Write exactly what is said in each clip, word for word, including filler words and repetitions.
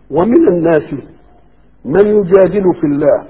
ومن الناس من يجادل في الله.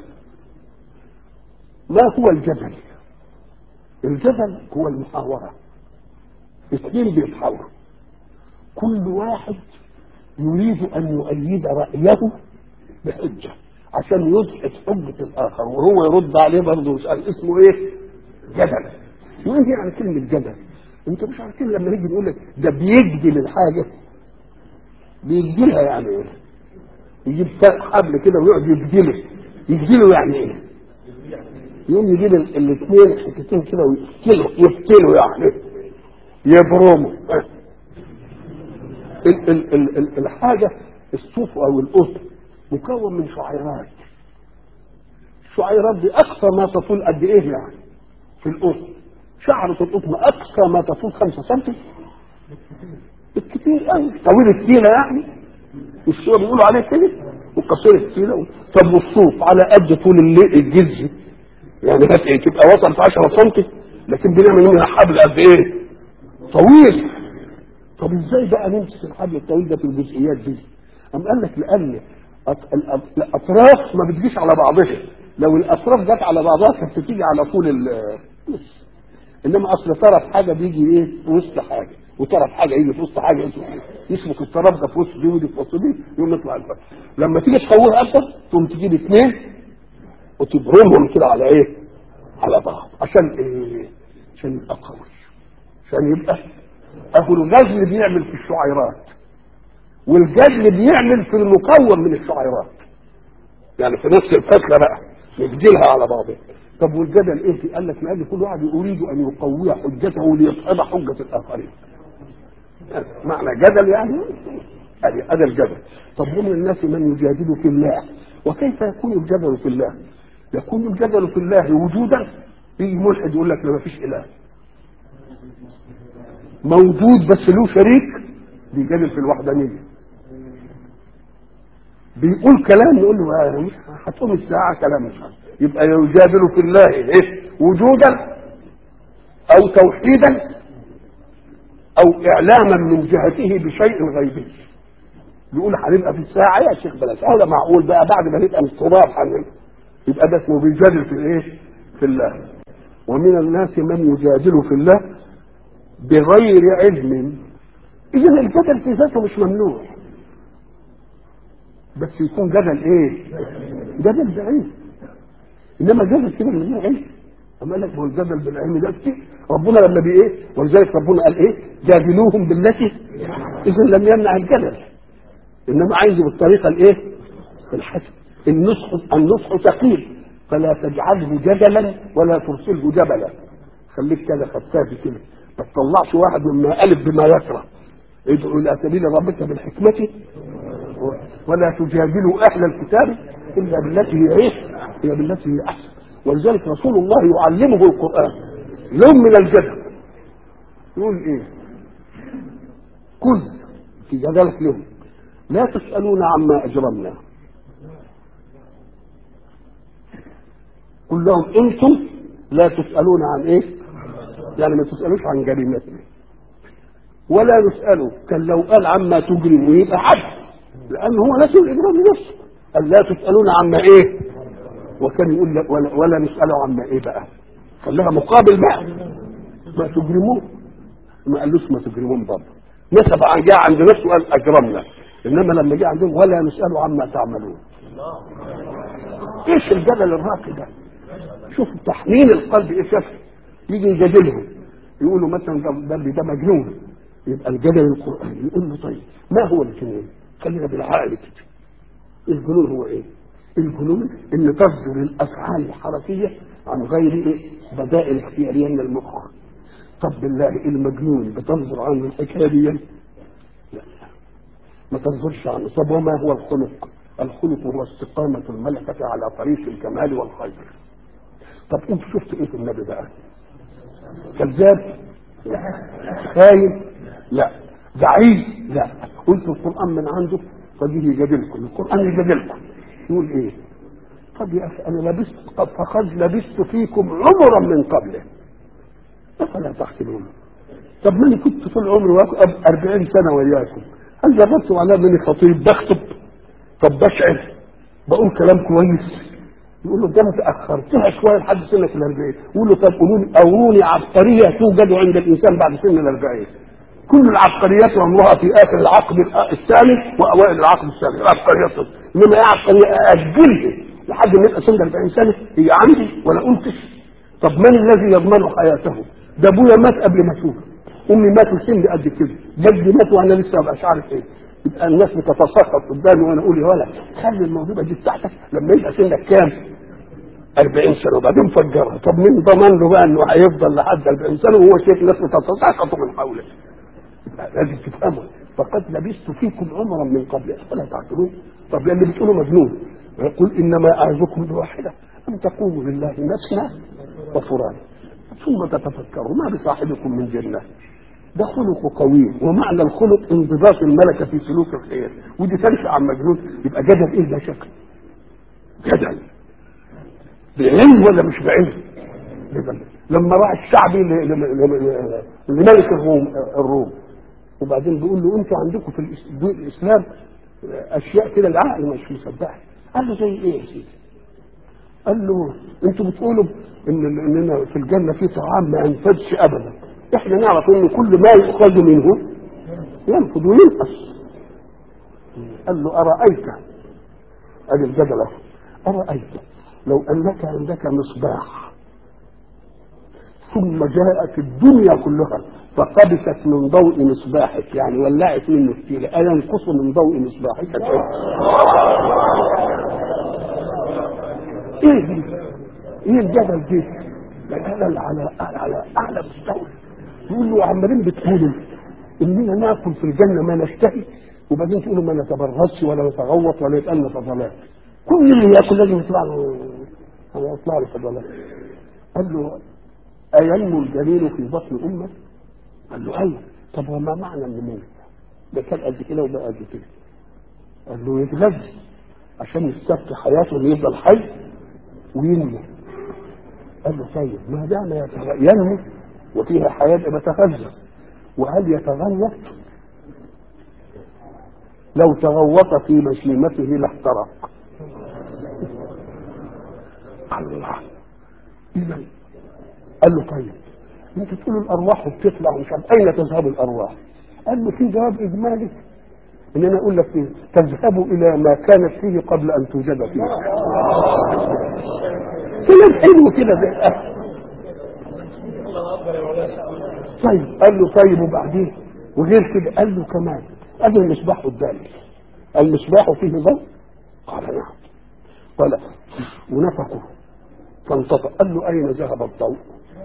ما هو الجدل؟ الجدل هو المحاورة، اثنين بيتحاوروا، كل واحد يريد ان يؤيد رأيه بحجة عشان يثبت حجة الاخر وهو يرد عليه برضه ويسأل. اسمه ايه؟ جدل. وايه يعني كلمة جدل؟ انت مش عارفين لما نيجي نقول لك ده بيجدل الحاجة، بيجدلها يعني ايه؟ يجيب حبل كده ويقعد يجدله. يجدله يعني ايه؟ يقوم يجيب الاثنين حتتين كده ويفتلوا يفتلوا يعني يبرموا. ال ال ال ال الحاجة الصوف او القطن مكون من شعيرات. الشعيرات دي اقصى ما تطول قد ايه يعني في القطن؟ شعرة القطن اقصى ما تطول خمسة سنتي الكتير قوي. طويل التيلة يعني الشيء بيقولوا عليه كده وقصير التيلة. طب والصوف على قد طول الجز يعني هات ايه تبقى وصلت عشرة سنتي، لكن بنعمل منها حبل قد ايه؟ طويل. طب ازاي بقى نمسك الحبل الطويل ده في الجزئيات دي؟ قام قال لك لان الاطراف ما بتجيش على بعضها. لو الاطراف جت على بعضها كانت بتيجي على طول النص، انما اصل طرف حاجه بيجي ايه في وسط حاجه وطرف حاجه يجي في وسط حاجه يسبك الطرف ده في وسط دي ودي في وسط دي يقوم يطلع الفرق. لما تيجي تقويها اكتر تقوم تجيب اثنين وتبرمهم كده على ايه؟ على بعض. عشان ايه؟ عشان يبقى قوي، عشان يبقى اهو الجزل بيعمل في الشعيرات والجزل بيعمل في المكون من الشعيرات، يعني في نفس الفتله بقى يجدلها على بعضها. طب والجدل ايه؟ قال لك لان كل واحد يريد ان يقوي حجته ليصعد حجه الاخرين. معنى جدل يعني هذا الجدل. طب ومن الناس من يجادل في الله. وكيف يكون الجدل في الله؟ يكون الجدل في الله وجودا. يجي ملحد يقول لك ما فيش اله، موجود بس له شريك بيجادل في الوحدانيه. بيقول كلام يقول له مش هتقوم الساعه كلام مش عارف. يبقى يجادل في الله ايه؟ وجودا او توحيدا او اعلاما من جهته بشيء غيبي. يقول هنبقى في الساعه يا شيخ بلاش هذا معقول بقى بعد ما نبقى التراب حنين. يبقى ده اسمه بيجادل في الايه؟ في الله. ومن الناس من يجادل في الله بغير علم. اذا الجدل في ذاته مش ممنوع، بس يكون جدل ايه؟ جدل بعلم. انما جدل كده من غير علم. اما لك هو الجدل بالعلم ده كتير. ربنا لما بي ايه؟ ولذلك ربنا قال ايه؟ جادلوهم بالتي. اذا لم يمنع الجدل، انما عايزه بالطريقه الايه؟ الحسن. النصح النصح ثقيل فلا تجعله جدلا ولا ترسله جبلا. خليك كده خفاف كده ما تطلعش واحد مما الف بما يكره. ادعو الى سبيل ربك بالحكمه ولا تجادلوا اهل الكتاب الا بالتي هي ايه؟ هي بالتي هي احسن. ولذلك رسول الله يعلمه القران يوم من الجدل يقول ايه؟ كل في جدلك لهم لا تسالون عما اجرمنا. قل لهم انتم لا تسالون عن ايه؟ يعني ما تسالوش عن جريمتنا ولا نساله. كان لو قال عما تجرم يبقى حد، لان هو نفس الاجرام لنفسه. قال لا تسالون عما ايه؟ وكان يقول ولا, ولا نساله عما ايه بقى؟ خليها مقابل بقى ما تجرمون. ما قالوش ما تجرمون برضه، نسب عن جاء عند نفسه قال اجرمنا. انما لما جاء عندهم ولا نساله عما تعملون. ايش الجدل الراقي ده؟ شوف تحنين القلب ايه شكله. يجي يجادلهم يقولوا مثلا ده ده مجنون. يبقى الجدل القرآني يقول له طيب ما هو الجنون؟ خلينا بالعقل كده. الجنون هو ايه؟ الجنون ان تصدر الافعال الحركيه عن غير ايه؟ بدائل اختياريه من المخ. طب بالله المجنون بتصدر عنه الحكايه دي؟ لا ما تصدرش عنه. طب وما هو الخلق؟ الخلق هو استقامه الملكه على طريق الكمال والخير. طب انت شفت ايه في النبي بقى؟ كذاب؟ لا. خاين؟ لا. زعيم؟ لا. قلت القرآن من عنده فديه يجادلكم. القرآن يجادلكم يقول ايه؟ طب يا اخي انا لبست فقد لبست فيكم عمرا من قبله افلا تحسبون. طب ماني كنت طول عمري أربعين سنة وياكم، هل جربتوا على مني خطيب بخطب؟ طب بشعر بقول كلام كويس، يقول له ده انا تاخرتها شويه لحد سنه الأربعين. يقول له طب قولوا لي اوروني عبقريه توجد عند الانسان بعد سن الأربعين. كل العبقريات عمرها في اخر العقد الثاني واوائل العقد الثاني العبقريات، انما ايه عبقريه اجلها لحد ما يبقى سن أربعين سنه هي عندي ولا قلتش. طب من الذي يضمن حياته؟ ده ابويا مات قبل ما اشوف، امي ماتوا سن قد كده، جدي مات وانا لسه مش عارف ايه. يبقى الناس بتتساقط قدامي وانا اقول يا ولد خلي الموهبه دي بتاعتك لما يبقى سنك كام؟ أربعين سنه وبعدين فجرها. طب مين ضمن له بقى انه هيفضل لحد أربعين سنه وهو شايف الناس بتتساقط من حوله؟ لازم تفهموا فقد لبثت فيكم عمرا من قبل افلا تعقلون. طب اللي بتقولوا مجنون. يقول انما اعظكم بواحده ان تقوموا لله مثنى وفرادى ثم تتفكروا ما بصاحبكم من جنه. ده خلق قوي، ومعنى الخلق انضباط الملكه في سلوك الخير، ودي تنشا عن مجنون. يبقى جدل ايه ده شكل؟ جدل بعلم ولا مش بعلم؟ لما راح الشعبي لملك الروم الروم وبعدين بيقول له انتوا عندكم في الاسلام اشياء كده العقل مش مصدقها. قال له زي ايه يا سيدي؟ قال له انتوا بتقولوا ان اننا في الجنه في طعام ما ينفدش ابدا، احنا نعرف ان كل ما يؤخذ منه ينفد وينقص. قال له ارايت، ادي الجدل ارايت لو انك عندك مصباح ثم جاءت الدنيا كلها فقبست من ضوء مصباحك، يعني ولعت منه كتير، أينقص من ضوء مصباحك شيء؟ ايه دي؟ ايه الجدل دي؟ الجدل على على اعلى مستوى. يقول له عمالين بتقولوا اننا ناكل في الجنه ما نشتهي وبعدين تقولوا ما نتبرزش ولا نتغوط ولا يبقى لنا فضلات. كل اللي ياكل لازم يطلع له يطلع له فضلات. قال له أينمو الجليل في بطن أمه؟ قال له أيوه. طب وما معنى النمو؟ ده كان قد كده وبقى قد كده. قال له يتغذى عشان يستبقي حياته ويفضل حي وينمو. قال له طيب ما دام ينمو وفيها حياة يبقى يتغذى، وهل يتغوط؟ لو تغوط في مشيمته لاحترق. الله. إذا قال له طيب انت تقولوا الارواح بتطلع ومش عارف اين تذهب الارواح؟ قال له في جواب اجمالي ان انا اقول لك ايه؟ تذهب الى ما كانت فيه قبل ان توجد فيه. كلام حلو كده زي الاخر. طيب قال له طيب وبعدين وغير كده؟ قال له كمان قال المصباح قدامي، المصباح فيه ضوء؟ قال نعم. قال ونفخه فانطفأ. قال له اين ذهب الضوء؟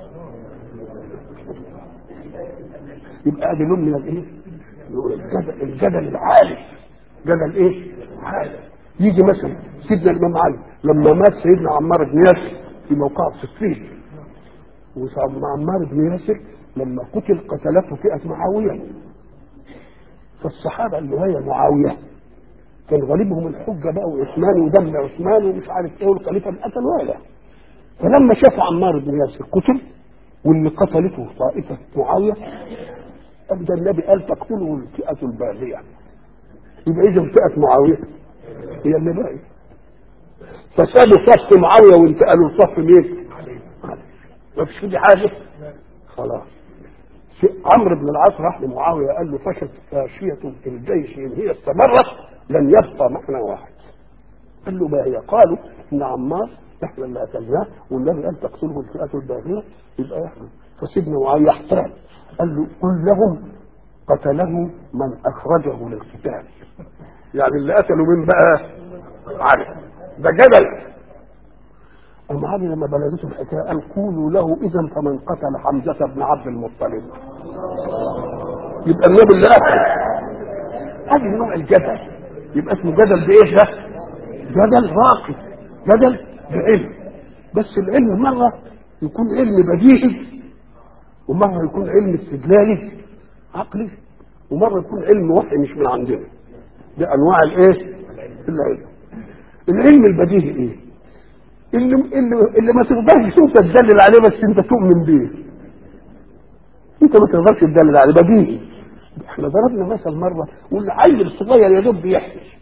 يبقى ادي لون من الايه؟ الجدل الجدل العالي. جدل ايه؟ عالي. يجي مثلا سيدنا الامام علي لما مات سيدنا عمار بن ياسر في موقع صفين، وسيدنا عمار بن ياسر لما قتل قتلته فئه معاويه، فالصحابه اللي هي معاويه كان غالبهم الحجه بقى وعثمان ودم عثمان ومش عارف ايه والخليفه اللي قتل ولا. فلما شافوا عمار بن ياسر قتل واللي قتلته طائفه معاويه أبدا النبي قال تقتله الفئة الباغية. يبقى إذا فئة معاوية هي اللي باقي، فسابوا صف معاوية وانتقلوا لصف مين؟ ما فيش فيه حاجة خلاص. عمرو بن العاص راح لمعاوية قال له فشت فاشية في الجيش إن هي استمرت لن يبقى معنى واحد. قال له ما هي؟ قالوا إن عمار احنا اللي قتلناه والنبي قال تقتله الفئة الباغية يبقى احنا. فسيدنا معاوية احترم قال له قل لهم قتله من اخرجه للقتال، يعني اللي قتلوا من بقى عارف ده جدل. أم علي لما بلغته الحكايه قال قولوا له اذا فمن قتل حمزه بن عبد المطلب يبقى النبي اللي قتل. هذا نوع الجدل يبقى اسمه جدل بايه؟ ده جدل راقي، جدل بعلم. بس العلم مره يكون علم بديهي ومره يكون علم استدلالي عقلي ومره يكون علم وحي مش من عندنا. ده انواع الايه؟ العلم. العلم البديهي ايه؟ اللي اللي, اللي ما تقدرش انت تدلل عليه بس انت تؤمن بيه. انت ما تقدرش تدلل عليه بديهي. احنا ضربنا مثل مره والعيل الصغير يا دوب بيحكي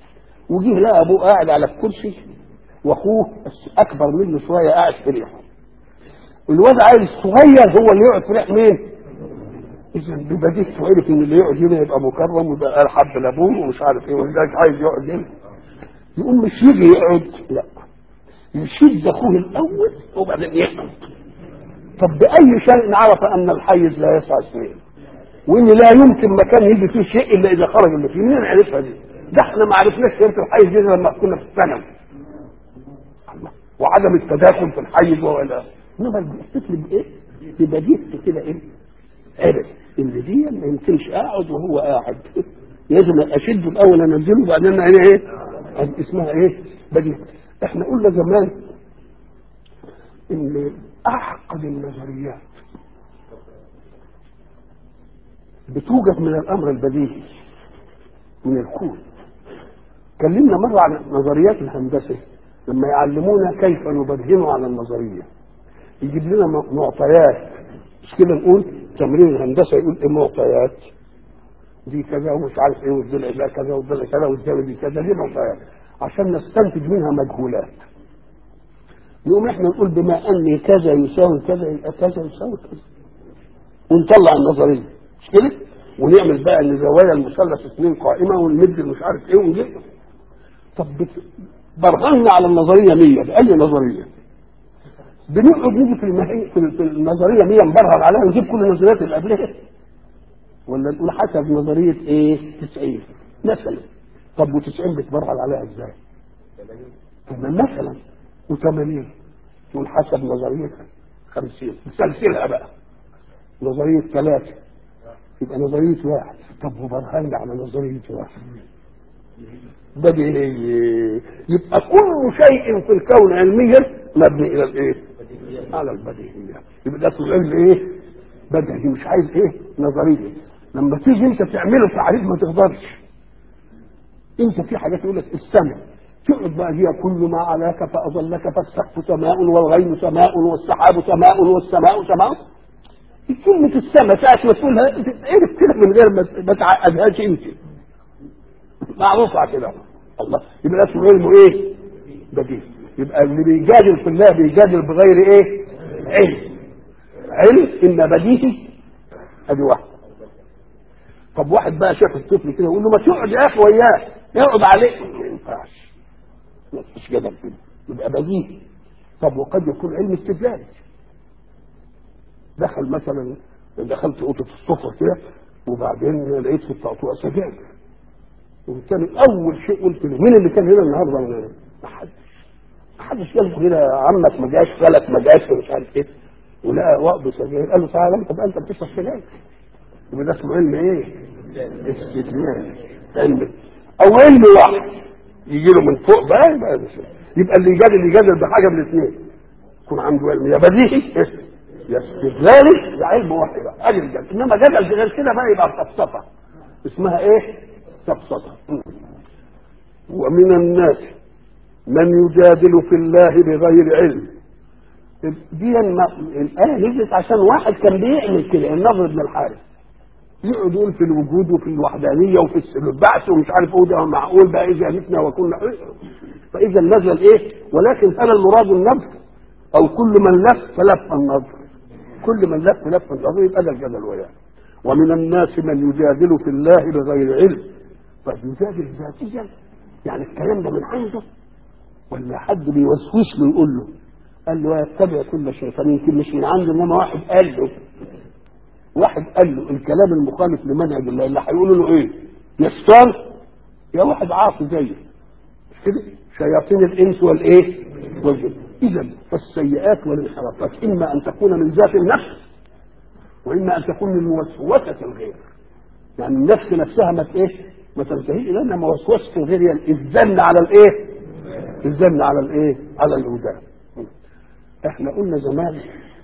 وجيه لقى ابوه قاعد على الكرسي واخوه اكبر منه شويه قاعد في ريحه. الواد عيل الصغير هو اللي يقعد في ريح مين؟ اذا ببديهه عرف ان اللي يقعد هنا يبقى مكرم ويبقى حب لابوه ومش عارف ايه، ولذلك عايز يقعد هنا. يقوم مش يجي يقعد، لا، يشد اخوه الاول وبعدين يقعد. طب باي شيء نعرف ان الحيز لا يسع اثنين، وان لا يمكن مكان يجي فيه شيء الا اذا خرج اللي فيه؟ منين عرفها دي؟ ده احنا ما عرفناش كيف الحيز دي لما كنا في الثانوي، وعدم التداخل في الحيز والى انما الفكر بايه؟ ببديهته كده ايه؟ عرف ان دي ما يمكنش اقعد وهو قاعد، لازم اشده الاول انزله وبعدين انا ايه؟ اسمها ايه؟ بديهه. احنا قلنا زمان ان اعقد النظريات بتوجد من الامر البديهي من الكون. كلمنا مره عن نظريات الهندسه لما يعلمونا كيف نبرهن على النظريه، يجيب لنا معطيات، مش كده نقول تمرين الهندسه يقول ايه معطيات دي كذا ومش عارف ايه والضلع ده كذا والضلع كذا والزاويه دي كذا، دي معطيات عشان نستنتج منها مجهولات. يقوم احنا نقول بما ان كذا يساوي كذا يبقى كذا يساوي كذا ونطلع النظريه، مش كده؟ ونعمل بقى ان زوايا المثلث اثنين قائمه والمد مش عارف ايه ونجيب. طب برهنا على النظريه مية، باي نظريه؟ بنقعد نيجي في المهي في النظريه مية نبرهن عليها نجيب كل النظريات اللي قبلها، ولا نقول حسب نظريه ايه؟ تسعين مثلا. طب وتسعين بتبرهن عليها ازاي؟ مثلا وثمانين تقول حسب نظريه خمسين، سلسلها بقى نظريه ثلاثه يبقى نظريه واحد. طب وبرهن على نظريه واحد بديهي، يبقى كل شيء في الكون علميا مبني الى الايه؟ على البديهيه. يبقى ده اسمه علم ايه؟ بديهي، مش عايز ايه؟ نظريه. لما تيجي انت تعمله تعريف ما تقدرش. انت في حاجات يقول لك السماء تقعد بقى هي كل ما علاك فاظلك فالسقف سماء والغيم سماء والسحاب سماء والسماء سماء. كلمه السماء ساعه ما تقولها عرف كده من غير ما تعقدهاش انت، معروفه كده. الله، يبقى اسمه علمه ايه؟ بديهي. يبقى اللي بيجادل في الله بيجادل بغير ايه؟ علم. علم ان بديهي ادي واحد. طب واحد بقى شاف الطفل كده يقول له ما تقعد يا اخي وياه، يقعد عليه، ما ينفعش، مش كده كده، يبقى بديهي. طب وقد يكون علم استدلال. دخل مثلا دخلت اوضه السفره كده وبعدين لقيت في التقطوع سجاير، وكان اول شيء قلت له مين اللي كان هنا النهارده؟ ما حدش ما حدش قال هنا عمك ما جاش، خالك ما جاش، مش عارف ايه، ولقى وقت سجاير قال له تعالى انت بقى انت بتشرب سجاير. يبقى ده اسمه علم ايه؟ استدلال. علم او علم واحد يجي له من فوق بقى يبقى يبقى اللي يجادل يجادل بحاجه من الاثنين، يكون عنده علم يا بديهي يا استدلالي يا علم واحد بقى ادي الجدل. انما جدل غير كده بقى يبقى فلسفه، اسمها ايه؟ سفسطه. ومن الناس من يجادل في الله بغير علم. دي الآية نزلت عشان واحد كان بيعمل كده، النضر بن الحارث يقعد يقول في الوجود وفي الوحدانية وفي البعث ومش عارف ايه، ده معقول بقى إذا متنا وكنا فإذا نزل إيه؟ ولكن هل المراد النظر أو كل من لف فلف النظر؟ كل من لف لف النظر يبقى ده الجدل وياه. ومن الناس من يجادل في الله بغير علم. فيجادل ذاتيا، يعني الكلام ده من عنده ولا حد بيوسوس له يقول له؟ قال له يتبع كل شيطان، يمكن مش من عنده انما واحد قال له واحد قال له الكلام المخالف لمنهج الله اللي هيقولوا له ايه؟ يشتان يا واحد عاصي زيه، مش كده؟ شياطين الانس والايه؟ والجن. اذا فالسيئات والانحرافات اما ان تكون من ذات النفس واما ان تكون من وسوسه الغير. يعني النفس نفسها ما ايه؟ ما تنتهي الى انما وسوسه الغير، يعني الزن على الايه؟ الزن على الايه؟ على الهدى. احنا قلنا زمان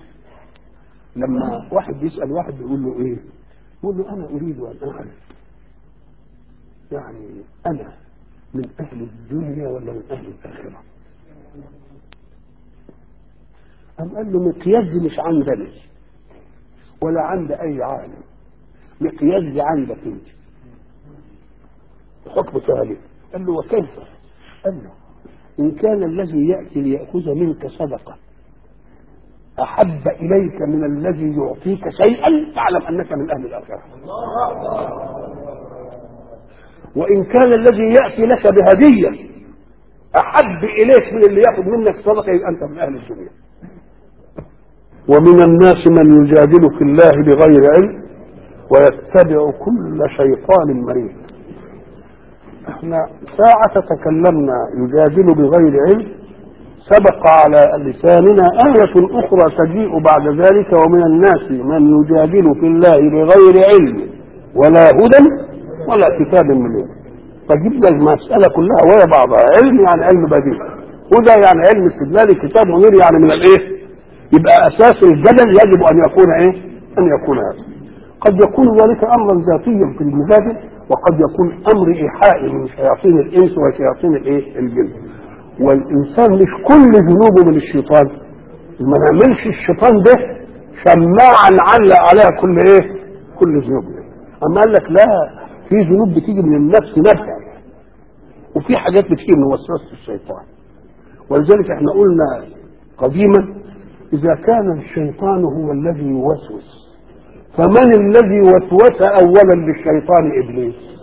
لما واحد بيسأل واحد بيقول له ايه؟ يقول له انا اريد ان اعرف يعني انا من اهل الدنيا ولا من اهل الاخره؟ قام قال له مقياسي مش عندنا ولا عند اي عالم، مقياسي عندك انت. حكم ثالث، قال له وكيف؟ قال له إن كان الذي يأتي ليأخذ منك صدقة أحب إليك من الذي يعطيك شيئا فاعلم أنك من أهل الآخرة. وإن كان الذي يأتي لك بهدية أحب إليك من اللي يأخذ منك صدقة يبقى أنت من أهل الدنيا. ومن الناس من يجادل في الله بغير علم ويتبع كل شيطان مريض. احنا ساعة تكلمنا يجادل بغير علم سبق على لساننا آية أخرى تجيء بعد ذلك ومن الناس من يجادل في الله بغير علم ولا هدى ولا كتاب منير. فجبنا المسألة كلها وهي بعضها. علم يعني علم بديع، هدى يعني علم استدلالي، كتاب منير يعني من الايه؟ يبقى أساس الجدل يجب أن يكون ايه؟ أن يكون هذا. قد يكون ذلك أمرا ذاتيا في المجادل وقد يكون أمر إيحائي من شياطين الإنس وشياطين الايه؟ الجن. والإنسان مش كل ذنوبه من الشيطان، ما نعملش الشيطان ده شماعا علق عليها كل ايه؟ كل ذنوبه. أما قال لك لا، في ذنوب بتيجي من النفس نفسها وفي حاجات بتيجي من وسوسة الشيطان. ولذلك احنا قلنا قديما إذا كان الشيطان هو الذي يوسوس فمن الذي وسوس أولا للشيطان؟ إبليس.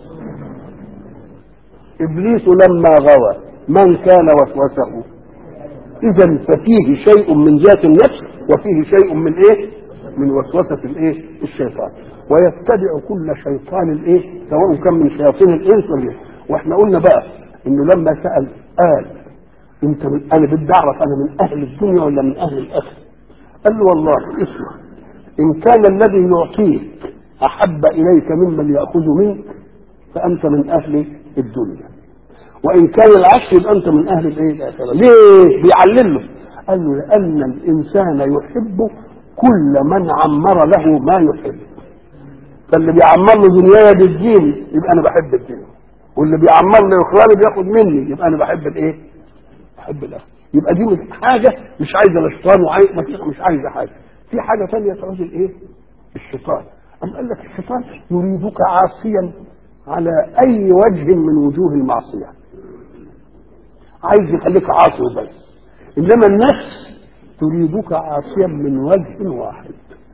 إبليس لما غوى من كان وسوسه؟ إذن ففيه شيء من ذات النفس وفيه شيء من إيه؟ من وسوسة الإيه؟ الشيطان. ويتبع كل شيطان الإيه؟ سواء كان من شياطين الإنس ولا. وإحنا قلنا بقى إنه لما سأل قال أنت من أنا بدي أعرف أنا من أهل الدنيا ولا من أهل الآخرة؟ قال له والله اسمع، إن كان الذي يعطيك أحب إليك ممن يأخذ منك فأنت من أهل الدنيا، وإن كان العكس يبقى أنت من أهل الإيه؟ الآخرة. ليه؟ بيعلل له. قال له لأن الإنسان يحب كل من عمر له ما يحب. فاللي بيعمر له دنياي بالدين يبقى أنا بحب الدين، واللي بيعمر له إخواني بياخد مني يبقى أنا بحب الإيه؟ بحب الآخرة. يبقى دي حاجة مش عايزة الشيطان وعايز مش عايزة حاجة. في حاجة ثانية تعوز الإيه؟ الشيطان. أم قال لك الشيطان يريدك عاصيا على أي وجه من وجوه المعصية، عايز يخليك عاصي بس. إنما النفس تريدك عاصيا من وجه واحد،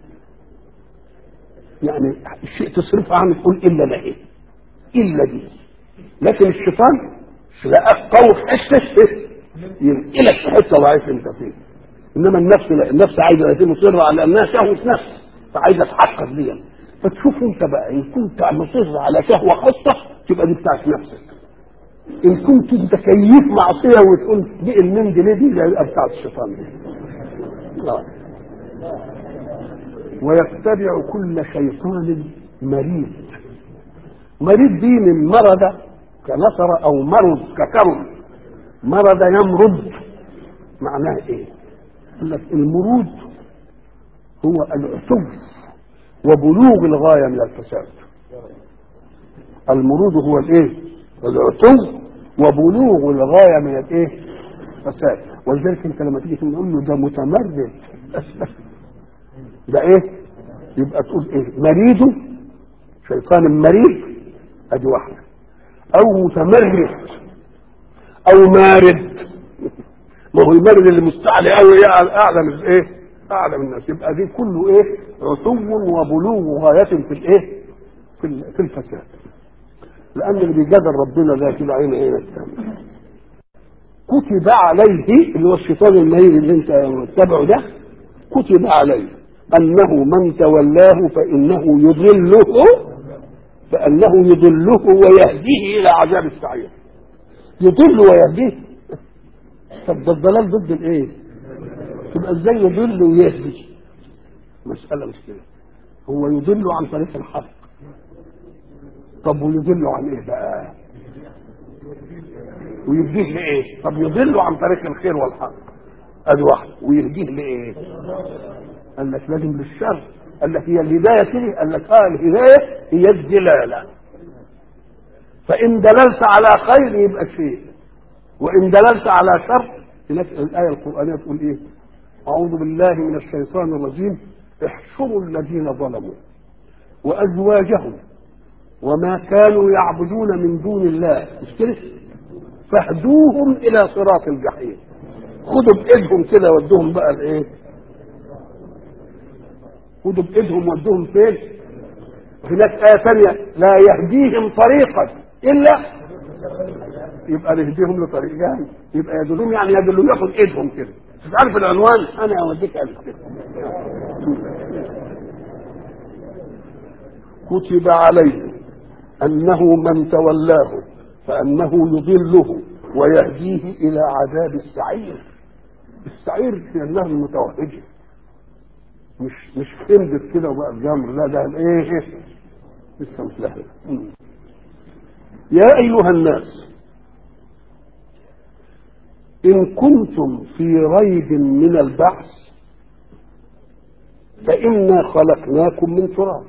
يعني الشيء تصرفه عنه تقول إلا لا إيه؟ إلا دي. لكن الشيطان تلاقيك قوي في حتة ينقلك في حتة ضعيف أنت فيه. إنما النفس لا، النفس عايزة مصرة على أنها شهوة نفس فعايزة تحقق بيها. فتشوف أنت بقى إن كنت مصر على شهوة خاصة تبقى دي بتاعت نفسك، إن كنت أنت كيف معصية وتقول دي المند ليه دي يبقى بتاعت الشيطان دي. لا. ويتبع كل شيطان مريض. مريض دي من مرض كنصر أو مرض ككرم. مرض يمرض معناه إيه؟ قال لك المرود هو العتو وبلوغ الغاية من الفساد. المرود هو الايه؟ العتو وبلوغ الغاية من الايه؟ الفساد. ولذلك انت لما تيجي تقول له ده متمرد ده ايه؟ يبقى تقول ايه؟ مريده شيطان مريد ادي واحدة، او متمرد او مارد. ما هو المرد اللي مستعلي قوي اعلى من ايه؟ اعلى من الناس. يبقى دي كله ايه؟ عتو وبلوغ غاية في الايه؟ في في الفساد. لان اللي بيجادل ربنا ده كده عين عين الثاني. كتب عليه اللي هو الشيطان المريض اللي انت تتبعه ده، كتب عليه انه من تولاه فانه يضله فانه يضله ويهديه الى عذاب السعير. يضل ويهديه. طب ده الضلال ضد الايه؟ تبقى ازاي يضل ويهدي؟ مسألة مش كده. هو يضل عن طريق الحق. طب ويضل عن ايه بقى؟ ويهديه لايه؟ طب يضل عن طريق الخير والحق ادي واحد، ويهديه لايه؟ قال لك لازم للشر. قال لك هي الهدايه كده. قال لك اه الهدايه هي الدلاله. فان دللت على خير يبقى شيء، وان دللت على شر. الآية القرآنية تقول إيه؟ أعوذ بالله من الشيطان الرجيم احشروا الذين ظلموا وأزواجهم وما كانوا يعبدون من دون الله، مش كده؟ فاهدوهم الى صراط الجحيم. خدوا بايدهم كده ودوهم بقى الايه؟ خدوا بايدهم ودوهم فين؟ هناك آية ثانية لا يهديهم طريقا إلا، يبقى نهديهم لطريق جاهل، يبقى يدلهم يعني يدلهم ياخد ايدهم كده. مش عارف العنوان؟ انا اوديك الف كده. كتب عليه انه من تولاه فانه يضله ويهديه الى عذاب السعير. السعير في النهر المتوهجه، مش مش خندق كده وبقى الجمر، لا ده ايه لسه مش لها. يا ايها الناس إن كنتم في ريب من البعث فإنا خلقناكم من تراب.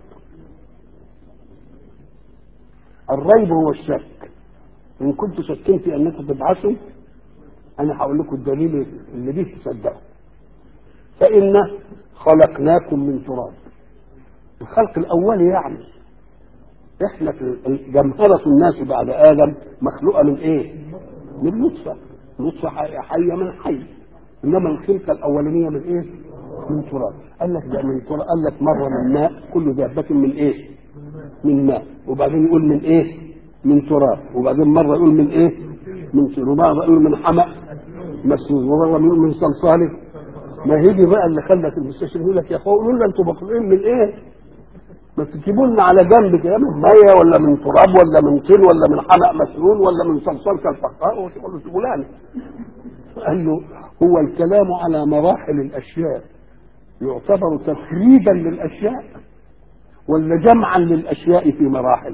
الريب هو الشك. إن كنتم شاكين في أنكم تبعثوا أنا هقول لكم الدليل اللي بيه تصدقوا. فإنا خلقناكم من تراب، الخلق الأولي يعني. إحنا جمهرة الناس بعد آدم مخلوقة من إيه؟ من نطفة، نطفة حية من حي. إنما الخلقة الأولانية من إيه؟ من تراب. قال لك ده من تراب، قال لك مرة من ماء، كل دابة من إيه؟ من ماء. وبعدين يقول من إيه؟ من تراب. وبعدين مرة يقول من إيه؟ من تراب. ومرة يقول من حمأ مسنون. ومرة يقول من صلصال. ما هي دي بقى اللي خلت المستشفى يقول لك يا أخوة قولوا لنا أنتوا مخلوقين من إيه؟ ما تجيبوا لنا على جنب كده من ميه ولا من تراب ولا من طين ولا من حلق مسنون ولا من صلصال كالفخار وتقول له فلان. قال له هو الكلام على مراحل الاشياء يعتبر تخريبا للاشياء ولا جمعا للاشياء في مراحل؟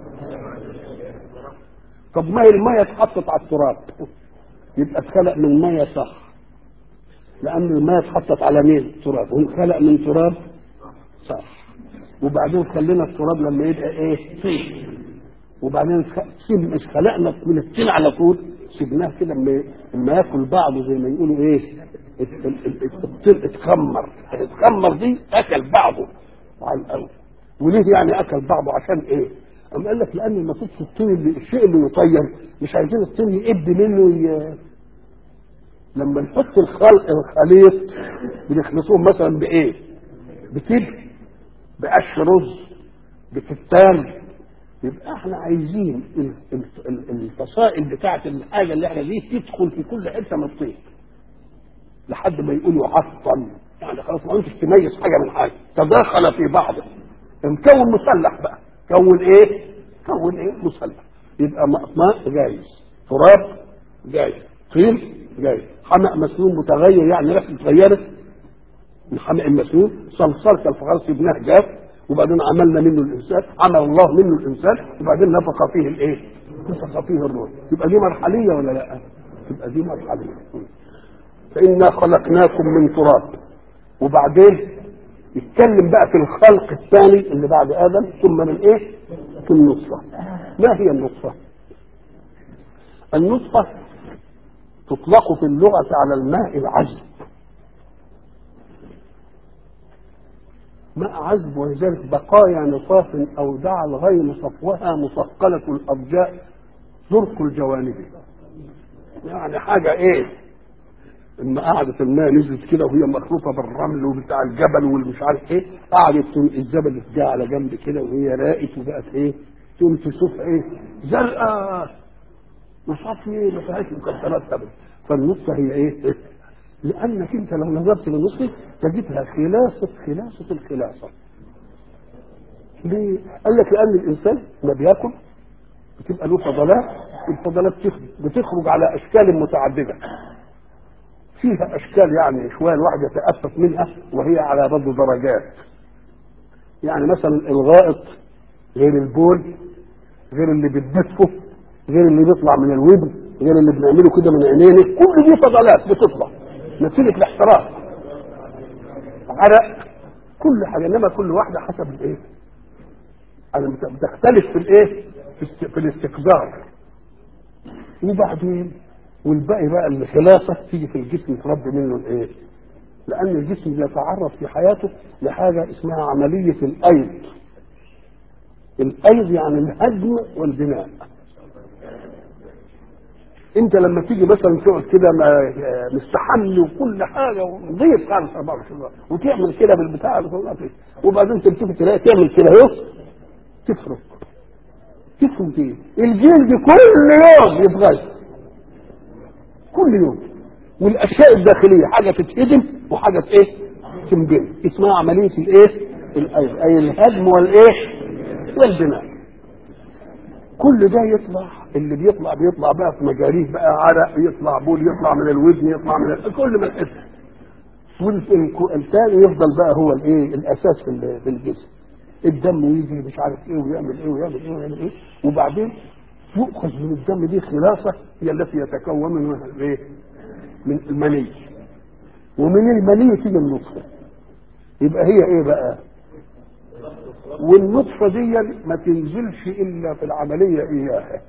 طب ما هي الميه اتحطت على التراب يبقى اتخلق من ميه صح، لان الميه اتحطت على مين؟ تراب، وانخلق من تراب صح. وبعدين خلينا التراب لما يبقى ايه؟ طين. وبعدين مش خلقنا من الطين على طول، سيبناه كده لما ياكل بعضه زي ما يقولوا ايه؟ الطين اتخمر، اتخمر دي اكل بعضه على الاول. وليه يعني اكل بعضه؟ عشان ايه؟ أم قال لك لان المفروض في الطين اللي الشيء اللي يطير مش عايزين الطين يقب منه ي... لما نحط الخلق الخليط بنخلطوه مثلا بايه؟ بتبر، بقش رز، بكتان. يبقى احنا عايزين الفصائل بتاعت الحاجه اللي احنا دي تدخل في كل حته من الطين لحد ما يقولوا عطن، يعني خلاص ما انتش تميز حاجه من حاجه، تداخل في بعضه، مكون مسلح بقى. كون ايه؟ كون ايه؟ مسلح. يبقى ماء جايز، تراب جايز، طين جايز، حمأ مسنون متغير يعني ريحته اتغيرت من حمأ مسنون، صلصال كالفخار سيبناه جاف، وبعدين عملنا منه الانسان، عمل الله منه الانسان، وبعدين نفخ فيه الايه؟ نفخ فيه الروح. يبقى دي مرحليه ولا لا؟ يبقى دي مرحليه. فإنا خلقناكم من تراب. وبعدين يتكلم بقى في الخلق الثاني اللي بعد آدم، ثم من ايه؟ في النطفة. ما هي النطفة؟ النطفة تطلق في اللغة على الماء العذب، ماء عذب، ولذلك بقايا نطاف أودع الغيم صفوها مثقلة الأرجاء زرق الجوانب. يعني حاجة ايه؟ اما قعدت الماء نزلت كده وهي مخلوطه بالرمل وبتاع الجبل والمش عارف ايه، قعدت الزبل جه على جنب كده وهي راقت وبقت ايه؟ تقوم تشوف ايه؟ زرقاء وصافيه ما فيهاش مكسرات ابدا. فالنصه هي ايه؟ لانك انت لو نظرت للنصه تجدها خلاصه خلاصه الخلاصه. ليه؟ قال لك لان الانسان ما بياكل بتبقى له فضلات، الفضلات بتخرج على اشكال متعدده، فيها اشكال يعني شويه الواحد يتأفف منها، وهي على برضه درجات. يعني مثلا الغائط غير البول، غير اللي بتدفه، غير اللي بيطلع من الودن، غير اللي بنعمله كده من عينينا، كل دي فضلات بتطلع نتيجه الاحتراق، عرق، كل حاجه. انما كل واحده حسب الايه؟ بتختلف في الايه؟ في الاستقذار. وبعدين والباقي بقى الخلاصه تيجي في الجسم تربي منه الايه؟ لان الجسم بيتعرض في حياته لحاجه اسمها عمليه الايض. الايض يعني الهدم والبناء. انت لما تيجي مثلا تقعد كده مستحمل وكل حاجه ونضيف خالص اربعة وعشرين ساعه وتعمل كده بالبتاع وبعدين تمسك تلاقي تعمل كده اهو تفرق تفرق ايه؟ الجلد كل يوم يتغير كل يوم، والاشياء الداخليه حاجه تتهدم وحاجه ايه؟ تنبني، اسمها عمليه الايه؟ اي الهدم والايه؟ والبناء. كل ده يطلع، اللي بيطلع بيطلع بقى في مجاريه بقى عرق، يطلع بول، يطلع من الودن، يطلع من ال... كل ما الاسم، والثاني يفضل بقى هو الايه؟ الاساس في الجسم، الدم يجي مش عارف ايه ويعمل ايه ويعمل ايه ويعمل ايه، وبعدين يؤخذ من الدم دي خلاصه هي التي يتكون منها الايه؟ من المني، ومن المني تيجي النطفه، يبقى هي ايه بقى؟ والنطفه دي ما تنزلش الا في العمليه اياها.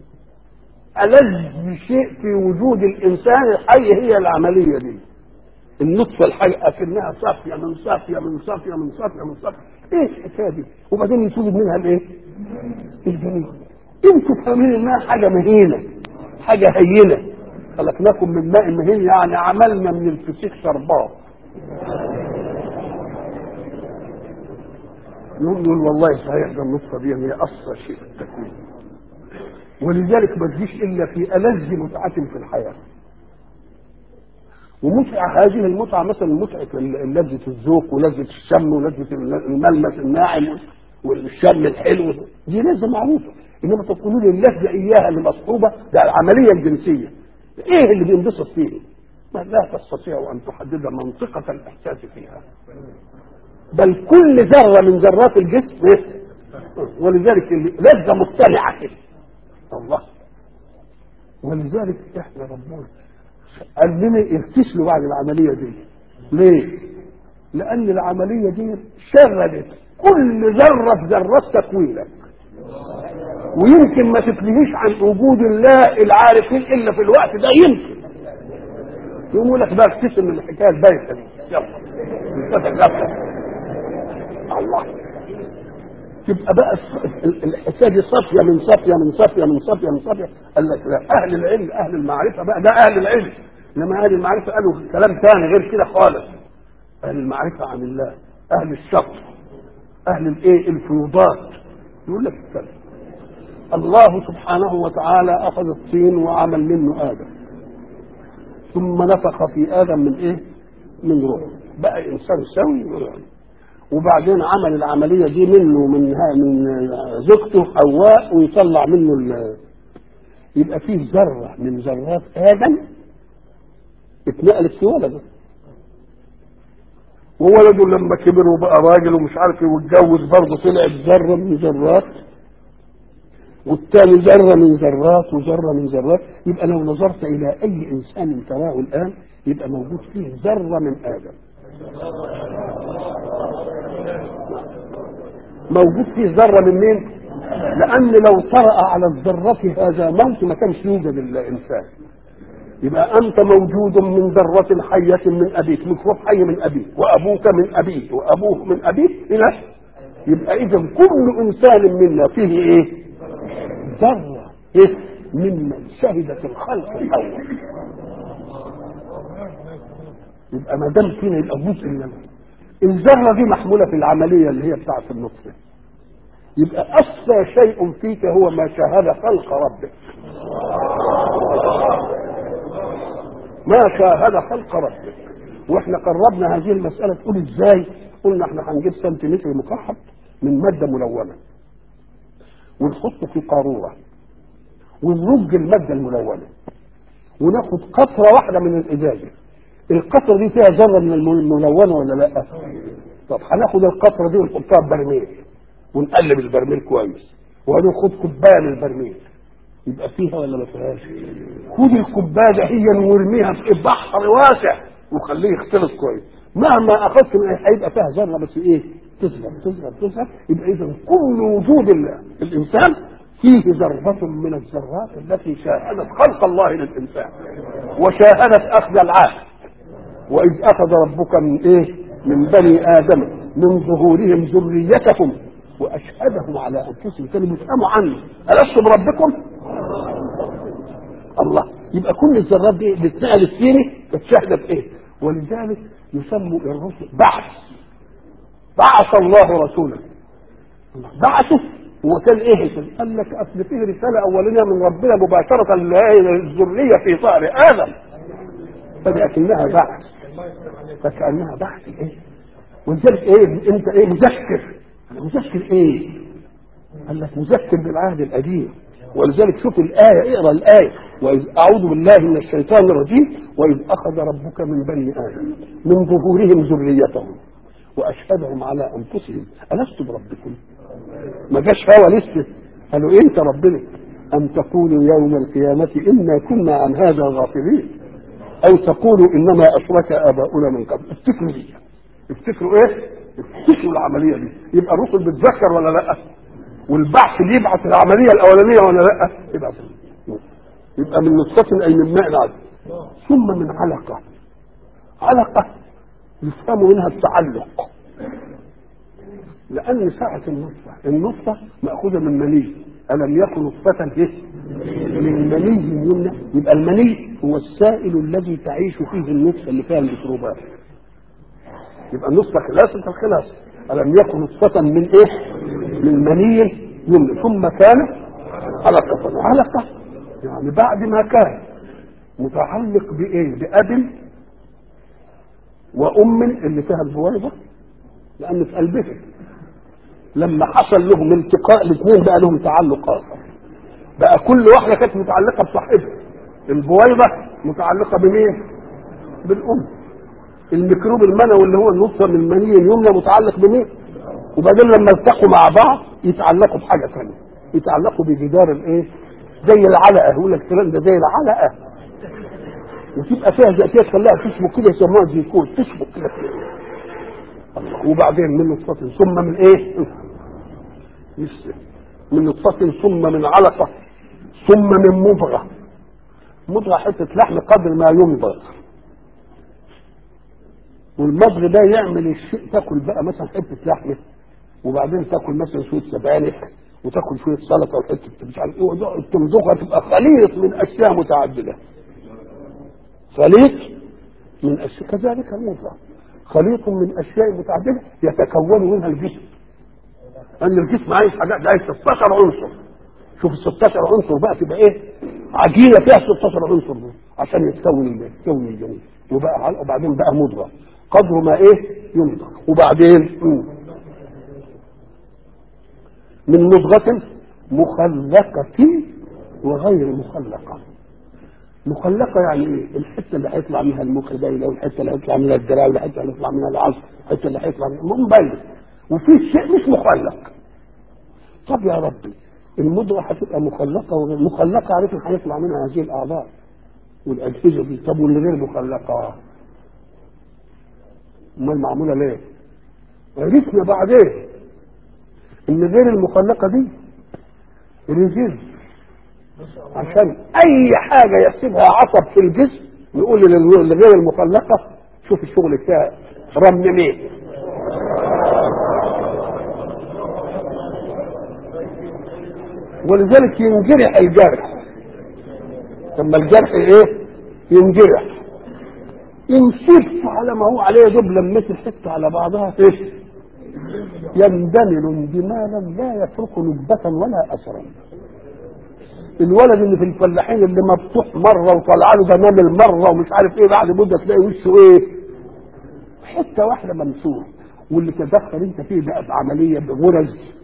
ألذ شيء في وجود الانسان الحي هي العمليه دي، النطفه الحيه اكنها صافيه من صافيه من صافيه من صافيه من صافيه، ايه الحكايه دي؟ وبعدين يتوجد منها الايه؟ الجنين. انتوا فاهمين انها حاجه مهينه، حاجه هينه، خلقناكم من ماء مهين، يعني عملنا من الفسيخ شربات. نقول والله صحيح ده النطفه دي هي اصل شيء في التكوين، ولذلك ما تجيش الا في ألذ متعه في الحياه. ومتعه هذه المتعه مثلا متعه لذه الذوق ولذه الشم ولذه الملمس الناعم والشم الحلو، دي لذه معروفه. انما تقولوا لي اللذه اياها اللي مصحوبه ده العمليه الجنسيه، ايه اللي بينبسط فيه؟ ما لا تستطيع ان تحدد منطقه الاحساس فيها، بل كل ذره من ذرات الجسم إيه؟ ولذلك لذه مقتنعه كده الله. ولذلك احنا ربنا قال لنا اغتسلوا بعد العمليه دي. ليه؟ لان العمليه دي شغلت كل ذره في ذرات تكوينك، ويمكن ما تفلهيش عن وجود الله العارفين الا في الوقت ده. يمكن يقول لك بقى اغتسل من الحكايه البايخه دي، يلا الله، تبقى بقى الحكايه دي صافيه من صافيه من صافيه من صافيه من صافيه. قال لك لا، اهل العلم اهل المعرفه بقى، ده اهل العلم، انما اهل المعرفه قالوا كلام ثاني غير كده خالص. اهل المعرفه عن الله، اهل الشط، اهل الايه؟ الفيوضات. يقول لك الكلام الله سبحانه وتعالى اخذ الطين وعمل منه ادم، ثم نفخ في ادم من ايه؟ من روح، بقى انسان سوي. وبعدين عمل العمليه دي منه من من زوجته حواء، ويطلع منه ال... يبقى فيه ذره من ذرات ادم اتنقلت في ولده، وولده لما كبر وبقى راجل ومش عارف ايه واتجوز برضه طلعت ذره من ذرات، والتاني ذره من ذرات وذره من ذرات. يبقى لو نظرت الى اي انسان تراه الان يبقى موجود فيه ذره من ادم، موجود فيه ذره من مين؟ لان لو طرأ على الذره هذا موت ما كانش يوجد الانسان. يبقى انت موجود من ذره حيه من ابيك، ميكروب حي من ابيك، وابوك من ابيه، وابوه من ابيه الى، يبقى اذا كل انسان منا فيه ايه؟ ذره ايه؟ ممن شهدت الخلق الاول. يبقى ما دام فينا يبقى جزء من الذره دي محموله في العمليه اللي هي بتاعه النطفه. يبقى اصفى شيء فيك هو ما شاهد خلق ربك، ما شاهد خلق ربك. واحنا قربنا هذه المساله، تقول ازاي؟ قلنا احنا هنجيب سنتيمتر مكحب من ماده ملونه ونحطه في قاروره ونرج الماده الملونه وناخد قطره واحده من الازازه. القطره دي فيها ذره من الملونه ولا لا؟ طب هناخد القطره دي ونحطها في برميل ونقلب البرميل كويس، وهناخد كوبايه من البرميل، يبقى فيها ولا ما فيهاش؟ خد الكوبايه هي وارميها في بحر واسع وخليه يختلط كويس، مهما اخذت هيبقى فيها ذره بس ايه؟ تصغر تصغر تصغر. يبقى اذا كل وجود الله الانسان فيه ذره من الذرات التي شاهدت خلق الله للانسان وشاهدت اخذ العهد. واذ اخذ ربك من ايه؟ من بني ادم من ظهورهم ذريتهم واشهدهم على انفسهم، كانوا بيفهموا عنه الست بربكم؟ الله، يبقى كل الذرات دي اللي اتنقلت فيني كانت شاهده بايه؟ ولذلك يسموا الرسل بعث. بعث الله رسولا، بعثه هو كان ايه؟ قال لك اصل فيه رساله اوليه من ربنا مباشره للذريه في ظهر ادم، فكأنها بعث، فكأنها بعث ايه؟ ولذلك ايه؟ انت ايه؟ مذكر. انا مذكر ايه؟ قال لك مذكر بالعهد القديم. ولذلك شوف الايه، اقرا الايه: واذ اعوذ بالله من الشيطان الرجيم واذ اخذ ربك من بني ادم من ظهورهم ذريتهم واشهدهم على انفسهم الست بربكم. ما جاش هوا لسه، قالوا انت ربنا، ام تقولوا يوم القيامه انا كنا عن هذا غافلين او تقولوا انما اشرك اباؤنا من قبل. افتكروا دي، افتكروا ايه؟ افتكروا العمليه دي. يبقى الرسل بتذكر ولا لا؟ والبعث بيبعث العمليه الاولانيه ولا لا؟ يبعث. يبقى من نطفه اي من ماء عذب ثم من علقه. علقه يفهم منها التعلق، لان ساعه النطفه، النطفه ماخوذه من مني، الم يكن نطفه ايه؟ من مني يمنى. يبقى المني هو السائل الذي تعيش فيه النطفه اللي فيها الميكروبات. يبقى النطفه خلاصه الخلاصه، الم يكن نطفه من ايه؟ من مني يمنى ثم كان علقه. علقه يعني بعد ما كان متعلق بايه؟ باب وام اللي فيها البويضه، لان في قلبها لما حصل لهم التقاء الاثنين بقى لهم تعلق اخر، بقى كل واحده كانت متعلقه بصاحبها. البويضه متعلقه بمين؟ بالام. الميكروب المنوي اللي هو النطفه من المني اليمنى متعلق بمين؟ وبعدين لما التقوا مع بعض يتعلقوا بحاجه ثانيه، يتعلقوا بجدار الايه؟ زي العلقه. يقول لك الكلام ده زي العلقه، وتبقى فيها ذاتيه تخليها تشبك كده، يسموها زيكوت، تشبك كده الله. وبعدين من نطفه ثم من ايه؟ لسه من نطفه ثم من علقه ثم من مضغه. مضغه حته لحم قدر ما يمضغ، والمضغ ده يعمل الشيء. تاكل بقى مثلا حته لحمه وبعدين تاكل مثلا شويه سبانخ وتاكل شويه سلطه وحته مش عارف ايه، تمضغها تبقى خليط من اشياء متعدده. خليط من اشياء، كذلك المضغه خليط من اشياء متعدده يتكون منها الجسم. ان الجسم عايز حاجات، عايز ستاشر عنصر. شوف ال ستاشر عنصر بقى تبقى ايه؟ عجينه فيها ستاشر عنصر دول عشان يتكون يتكون الجنين. وبقى وبعدين بقى مضغه قدر ما ايه؟ يمضغ. وبعدين من مضغه مخلقه وغير مخلقه. مخلقه يعني ايه؟ الحته اللي هيطلع منها المخ باينه، والحته اللي هيطلع منها الدراع، والحته اللي هيطلع منها العصب، الحته اللي هيطلع منها مبين، وفي شيء مش مخلق. طب يا ربي المضغه هتبقى مخلقه وغير مخلقه، عرفنا هيطلع منها هذه الاعضاء والاجهزه دي. طب واللي غير مخلقه امال معموله ليه؟ عرفنا بعدين ان غير المخلقه دي ريزيرف، عشان اي حاجه يحسبها عصب في الجسم نقول للغير المخلقه شوف الشغل بتاعها رممين. ولذلك ينجرح الجرح، لما الجرح ايه؟ ينجرح، ينسف على ما هو عليه دوب لمت الحته على بعضها ايه؟ يندمل اندمالا لا يترك نكبه ولا اثرا. الولد اللي في الفلاحين اللي مفتوح مره وطلع له دمامل مره ومش عارف ايه، بعد مده تلاقي وشه ايه؟ حته واحده ممسوح. واللي تدخل انت فيه بقى بعمليه بغرز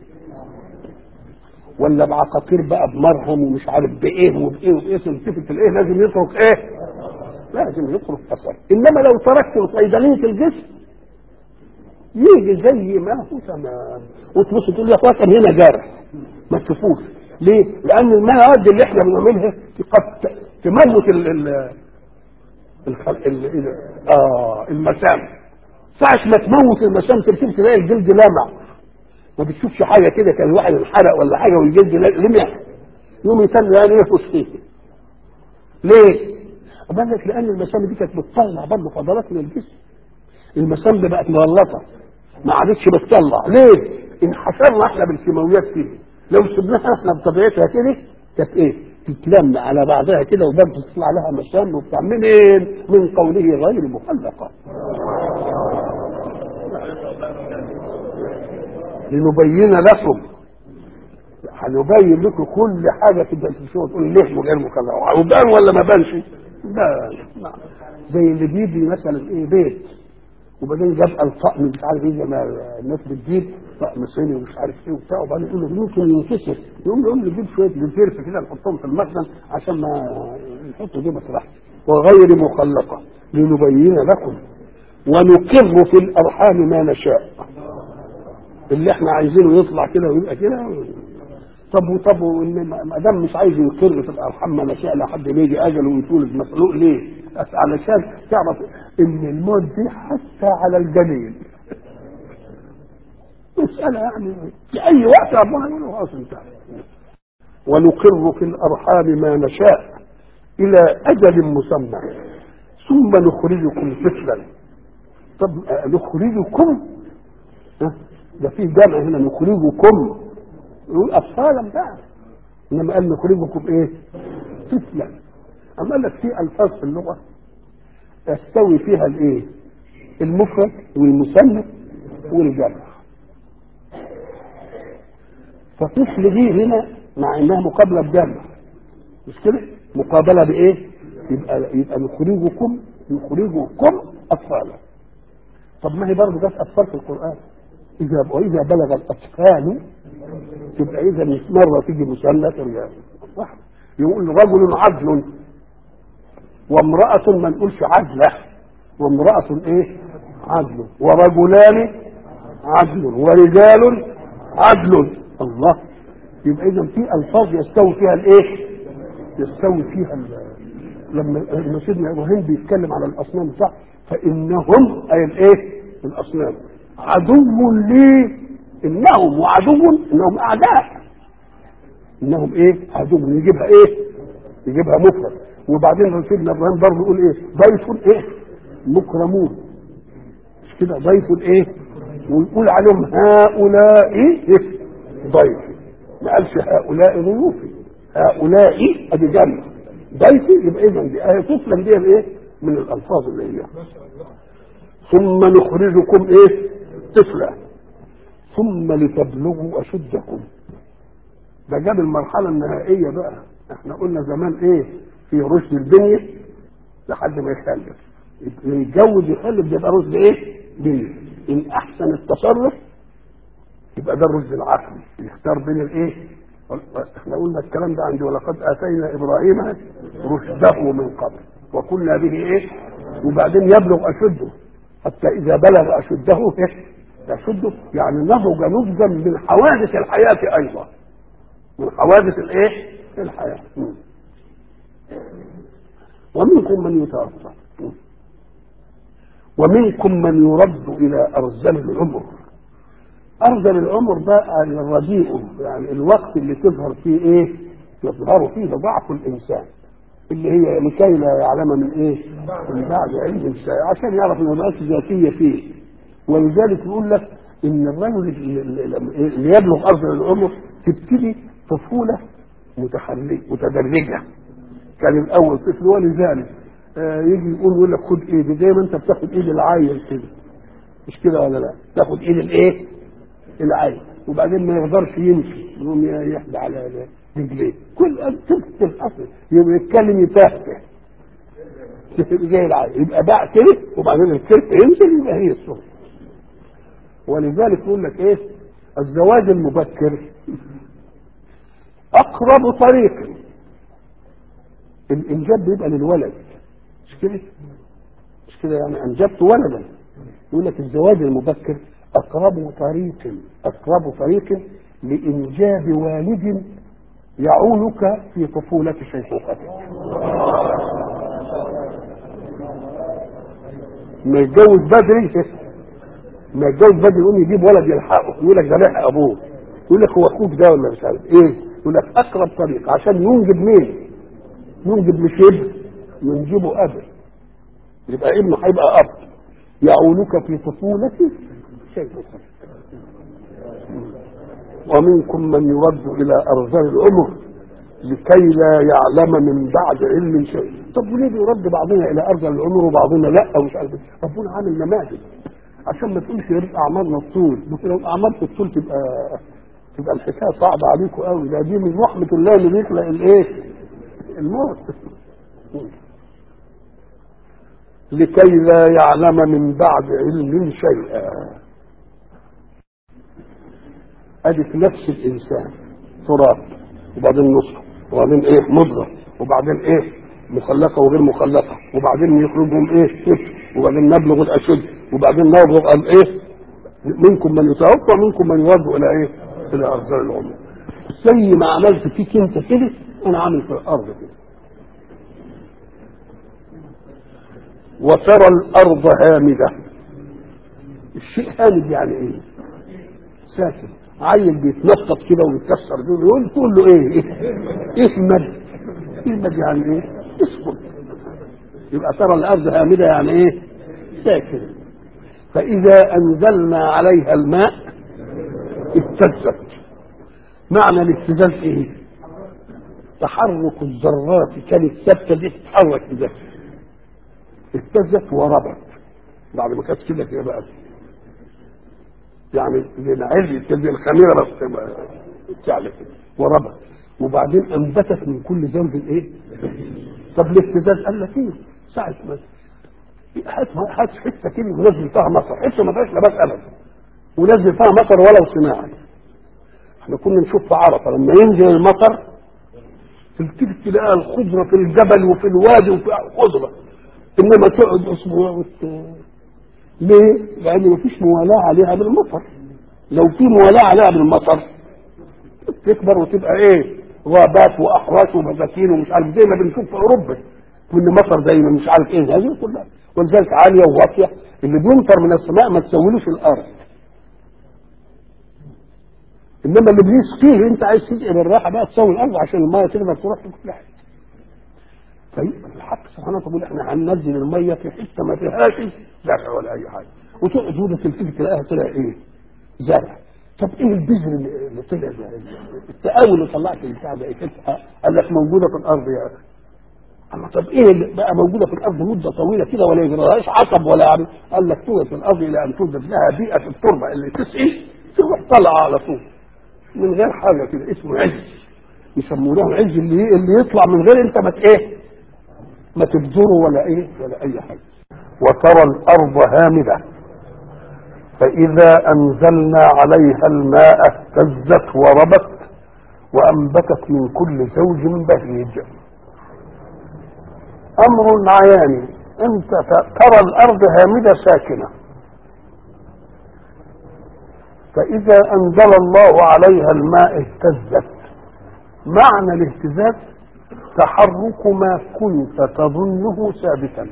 ولا بعقاقير بقى بمرهم ومش عارف بايه وبايه وبايه، تلتفت الايه لازم يترك ايه؟ لازم يترك اثر. انما لو تركت صيدليه الجسم يجي زي ما هو تمام، وتبص تقول يا اخوات هنا جارح ما تشوفوش. ليه؟ لان المواد اللي احنا بنعملها قد تموت ال ال ال اه المسام. ساعه ما تموت المسام تركب تلاقي الجلد لامع، ما بتشوفش حاجه كده. كان الواحد انحرق ولا حاجه والجلد لمع، يوم يتم يعني يفوز فيه. ليه؟ قال لك لان المسام دي كانت بتطلع برضه فضلات من الجسم. المسام دي بقت مغلطه ما عادتش بتطلع. ليه؟ انحشرنا احنا بالكيماويات فيه. لو سبناها احنا بطبيعتها كده كانت ايه؟ تتلم على بعضها كده وبرضه تطلع لها مشام وبتاع. منين؟ من قوله غير مخلقه. لنبين لكم، هنبين لكم كل حاجه تبقى تشوفوا تقول ليه غير مخلقه، وبان ولا ما بانش؟ بان. زي اللي بيبني مثلا ايه بيت وبعدين جاب الطقم مش عارف ايه، لما الناس بتجيب طقم صيني ومش عارف ايه وبتاع، وبعدين يقول له ممكن ينكسر، يقوم يقول له جيب شويه جزيرة كده نحطهم في المخزن عشان ما نحطوا دي مصلحه. وغير مخلقه لنبين لكم ونقر في الارحام ما نشاء، اللي احنا عايزينه يطلع كده ويبقى كده. طب وطب ما دام مش عايز يقر في الارحام ما نشاء لحد ما يجي اجله ويتولد مخلوق ليه؟ علشان تعرف ان الموت دي حتى على الجنين مسألة يعني في اي وقت ربنا يقول له خلاص انتهى. ونقر في الارحام ما نشاء الى اجل مسمى ثم نخرجكم طفلا. طب نخرجكم ده في جمع هنا، نخرجكم يقول اطفالا بقى، انما قال نخرجكم ايه؟ طفلا. اما قال لك في الفاظ في اللغه يستوي فيها الايه؟ المفرد والمثنى والجمع. فطفل دي هنا مع انها مقابله بجمع، مش كده؟ مقابله بايه؟ يبقى يبقى نخرجكم نخرجكم اطفالا. طب ما هي برضه جت اطفال في القران، اذا واذا بلغ الاطفال تبقى اذا مره تيجي مثنى ترجع واحد. يقول رجل عدل وامراه ما نقولش عدله، وامراه ايه؟ عدل، ورجلان عدل ورجال عدل. الله، يبقى اذا في الفاظ يستوي فيها الايه؟ يستوي فيها لما سيدنا ابراهيم بيتكلم على الاصنام بتاعه فانهم اي الايه؟ الاصنام عدو لي، انهم وعدو انهم اعداء، انهم ايه؟ عدو. يجيبها ايه؟ يجيبها مفرد. وبعدين سيدنا ابراهيم برضه يقول ايه؟ ضيف ايه؟ مكرمون، مش كده؟ ضيف ايه؟ ويقول عليهم هؤلاء إيه؟ ضيف، ما قالش هؤلاء ضيوفي، هؤلاء ادي جنة ضيفي. يبقى اذا دي ايه؟ طفلا دي ايه؟ من الالفاظ اللي هي ثم نخرجكم ايه؟ طفلا ثم لتبلغوا اشدكم. ده جاب المرحله النهائيه بقى. احنا قلنا زمان ايه؟ في رشد البنيه لحد ما يخلف، يتجوز يخلف بيبقى رشد ايه؟ بنيه. ان احسن التصرف يبقى ده الرشد العقلي، يختار بين الايه؟ احنا قلنا الكلام ده عندي ولقد اتينا ابراهيم رشده من قبل وكنا به ايه؟ وبعدين يبلغ اشده حتى اذا بلغ اشده ايه؟ يشده يعني نضج نضجا من حوادث الحياه ايضا، من حوادث الايه؟ الحياه. ومنكم من يتوفى ومنكم من يرد الى ارذل العمر. ارذل العمر ده الرديء، يعني الوقت اللي تظهر فيه ايه؟ يظهر فيه ضعف الانسان، اللي هي لكي لا يعلم من ايه؟ من بعد علم شيء، عشان يعرف ان ما ذاتيه فيه. ولذلك يقول لك ان الرجل اللي يبلغ ارذل العمر تبتدي طفوله متحركه متدرجه. كان الاول طفل، ولذلك آه يجي يقول يقول لك خد ايدي زي ما انت بتاخد ايد العيل كده، مش كده ولا لا؟ تاخد ايد الايه؟ العيل، وبعدين ما يقدرش يمشي يقوم يحدى على رجليه. كل طفل الاصل يبقى يتكلم يتهته زي العيل، يبقى باع كده وبعدين الكرت ينزل يبقى هي الصوت. ولذلك يقول لك ايه؟ الزواج المبكر اقرب طريق الانجاب بيبقى للولد، مش كده؟ مش كده يعني انجبت ولدا. يقول لك الزواج المبكر اقرب طريق اقرب طريق لانجاب والد يعولك في طفولة شيخوختك. ما يتجوز بدري ما يتجوز بدري يقوم يجيب ولد يلحقه، يقول لك ده لحق ابوه، يقول لك هو اخوك ده ولا مش عارف ايه. يقول لك اقرب طريق عشان ينجب مين؟ ينجب مش ابن، ينجبه اب، يبقى ابنه هيبقى اب يعولك في طفولة شيخوختك. ومنكم من يرد الى ارذل العمر لكي لا يعلم من بعد علم شيء. طب وليه بيرد بعضنا الى ارض العمر وبعضنا لا ومش عارف؟ ربنا عامل نماذج عشان ما تقولش يا ريت اعمارنا الطول، ممكن لو اعماركم الطول تبقى تبقى الحكايه صعبه عليكم قوي. ده دي من رحمه الله اللي بيخلق الايه؟ الموت. لكي لا يعلم من بعد علم شيئا. ادي في نفس الانسان تراب، وبعدين نصف، وبعدين ايه؟ مضغه، وبعدين ايه؟ مخلقه وغير مخلقه، وبعدين يخرجهم ايه؟ طفل، وبعدين نبلغ الاشد، وبعدين نبلغ الايه؟ منكم من يتوفى ومنكم من يرد الى ايه؟ الى ارض العمر. زي ما عملت فيك انت كده انا عامل في الارض كده. وترى الارض هامده. الشيء هامد يعني ايه؟ ساكن. عيل بيتنطط كده ويتكسر كده يقول تقول له ايه؟ اهمد. اهمد يعني ايه؟ اسكت. يبقى ترى الارض هامده يعني ايه؟ ساكن. فاذا انزلنا عليها الماء اهتزت. معنى الاهتزاز ايه؟ تحرك الذرات كانت ثابته دي تتحرك بذاتها. اهتزت وربت. بعد ما كانت كده كده بقى يعني العلم كده الخميره بس تعلى كده وربت، وبعدين انبتت من كل زوج ايه؟ طب الاهتزاز قال لك ايه؟ ساعه ما هات هات حته كده ونزل فيها مطر، حته ما فيهاش نبات ابدا ونزل فيها مطر ولو صناعي. احنا كنا نشوف في عرفه لما ينزل المطر تلتفت تلاقي الخضره في الجبل وفي الوادي وفي خضره، انما تقعد اسبوع وت... ليه؟ لان مفيش موالاه عليها بالمطر. لو في موالاه عليها بالمطر تكبر وتبقى ايه؟ غابات واحراش وبساتين ومش عارف زي ما بنشوف في اوروبا كل مطر دايما مش عارف ايه هذه كلها، ولذلك عاليه وواطيه. اللي بيمطر من السماء ما تسويلوش الارض، انما اللي بيسقيه انت عايز تسقي بالراحه بقى تسوي الارض عشان الميه تقدر تروح في كل حته. فيبقى الحق سبحانه وتعالى احنا هننزل الميه في حته ما فيهاش زرع ولا اي حاجه، وتقعد هنا تلتفت تلاقيها طلع ايه؟ زرع. طب ايه البذر اللي طلع ده؟ التقاوي اللي طلعت البتاع ده ايه؟ قال لك موجوده في الارض يا اخي. الله طب ايه اللي بقى موجوده في الارض مده طويله كده ولا يجرالهاش عصب ولا يعني؟ قال لك توجد في الارض الى ان توجد لها بيئه التربه اللي تسقي تروح طالعه على طول من غير حاجه كده، اسمه عز. يسمونه عز اللي اللي يطلع من غير انت ما ايه؟ ما تبذره ولا ايه ولا اي حاجه. وترى الارض هامده فاذا انزلنا عليها الماء اهتزت وربت وانبتت من كل زوج بهيج. امر عياني، انت ترى الارض هامده ساكنه، فاذا انزل الله عليها الماء اهتزت. معنى الاهتزاز تحرك ما كنت تظنه ثابتا.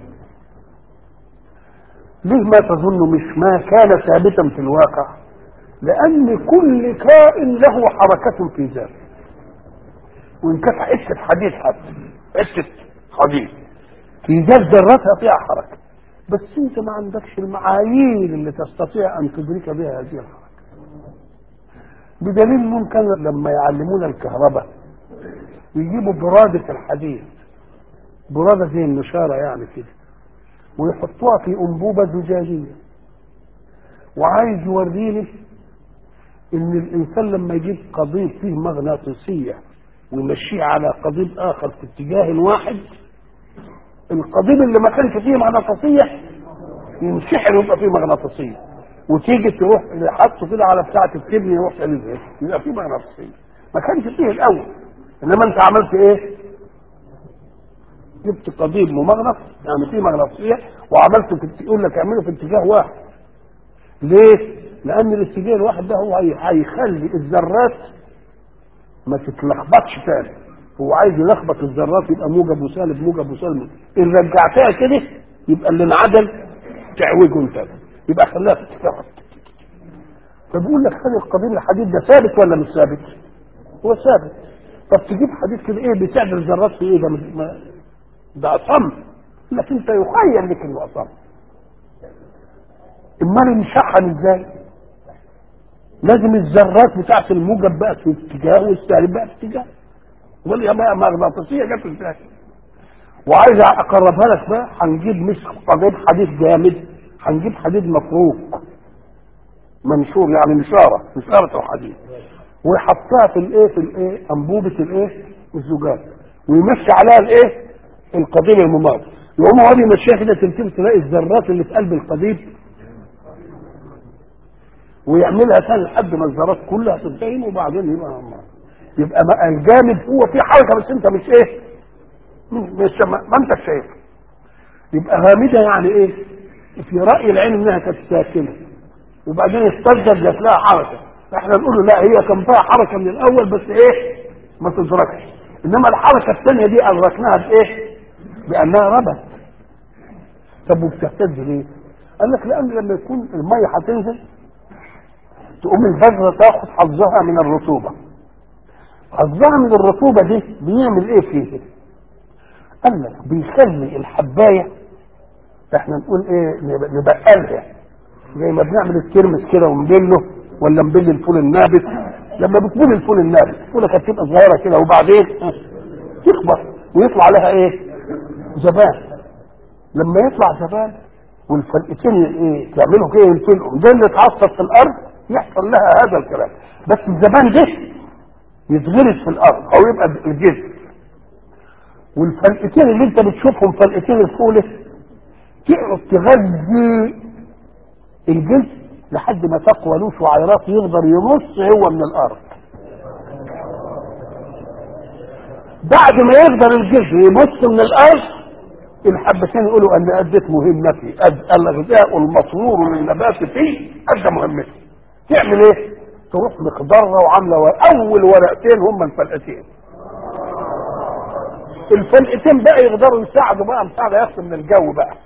ليه ما تظن مش ما كان ثابتا في الواقع؟ لان كل كائن له حركه في ذاته، وان كانت حته حديد حتى حته حديد في ذات ذرتها فيها حركه، بس انت ما عندكش المعايير اللي تستطيع ان تدرك بها هذه الحركه. بدليل ممكن لما يعلمونا الكهرباء يجيبوا برادة الحديد، برادة زي النشارة يعني كده، ويحطوها في أنبوبة زجاجية، وعايز يوريني إن الإنسان لما يجيب قضيب فيه مغناطيسية ويمشيه على قضيب آخر في اتجاه واحد، القضيب اللي ما كانش فيه مغناطيسية ينشحن ويبقى فيه مغناطيسية، وتيجي تروح حطه كده على بتاعة التبن يروح يلزق يبقى فيه مغناطيسية. ما كانش فيه الأول، انما انت عملت ايه؟ جبت قضيب ممغنط يعني فيه مغناطيسيه وعملته في يقول لك اعمله في اتجاه واحد. ليه؟ لان الاتجاه الواحد ده هو هيخلي الذرات ما تتلخبطش تاني. هو عايز يلخبط الذرات يبقى موجب وسالب موجب وسالب، ان رجعتها كده يبقى اللي انعدل تعوجه انت، يبقى خلاها تتفرق. فبقول لك خلي القضيب الحديد ده ثابت ولا مش ثابت؟ هو ثابت. طب تجيب حديد كده ايه بتعمل ذرات في ايه؟ ده ما ده اصم، لكن انت يخيل لك انه اصم. امال انشحن ازاي؟ لازم الذرات بتاعت الموجب بقى في اتجاه والسالب بقى في اتجاه، يقول يا ما مغناطيسيه جت ازاي؟ وعايز اقربها لك بقى، هنجيب مش قضيب حديد جامد، هنجيب حديد مفروك منشور، يعني نشاره نشاره الحديد، ويحطها في الايه في الايه انبوبه الايه الزجاج، ويمشي عليها الايه القضيب المماط، يقوم هو يمشيها كده تلتف تلاقي الذرات اللي في قلب القضيب، ويعملها ثاني لحد ما الذرات كلها تنتهي، وبعدين يبقى يبقى بقى الجامد هو في حركه بس انت مش ايه مش ما انت شايف. يبقى هامده يعني ايه؟ في راي العين انها كانت ساكنه وبعدين استجد جات لها حركه، احنا نقول له لا هي كان فيها حركه من الاول بس ايه ما تدركش، انما الحركه الثانيه دي ادركناها بايه؟ بانها ربت. طب وبتهتز ليه؟ قال لك لان لما يكون الميه هتنزل تقوم البذره تاخد حظها من الرطوبه، حظها من الرطوبه دي بيعمل ايه فيه؟ قال لك بيخلي الحبايه، احنا نقول ايه نبقلها زي ما بنعمل الترمس كده ونبله، ولا نبل الفول النابت. لما بتبل الفول النابت الفوله كانت تبقى صغيره كده وبعدين تكبر ويطلع لها ايه زبان، لما يطلع زبان والفلقتين ايه تعملوا كده ينفلقوا ده اللي اتعصب في الارض يحصل لها هذا الكلام، بس الزبان ده يتغرس في الارض او يبقى الجذر، والفلقتين اللي انت بتشوفهم فلقتين الفوله تقعد تغذي الجلد لحد ما تقوى له شعيرات يقدر يمص هو من الارض. بعد ما يقدر الجلد يمص من الارض الحبتين يقولوا ان ادت مهمتي، الغذاء المطلوب للنبات فيه ادى مهمتي. تعمل ايه؟ تروح مقدرة وعامله اول ورقتين هم الفلقتين، الفلقتين بقى يقدروا يساعدوا بقى مساعده ياخد من الجو بقى،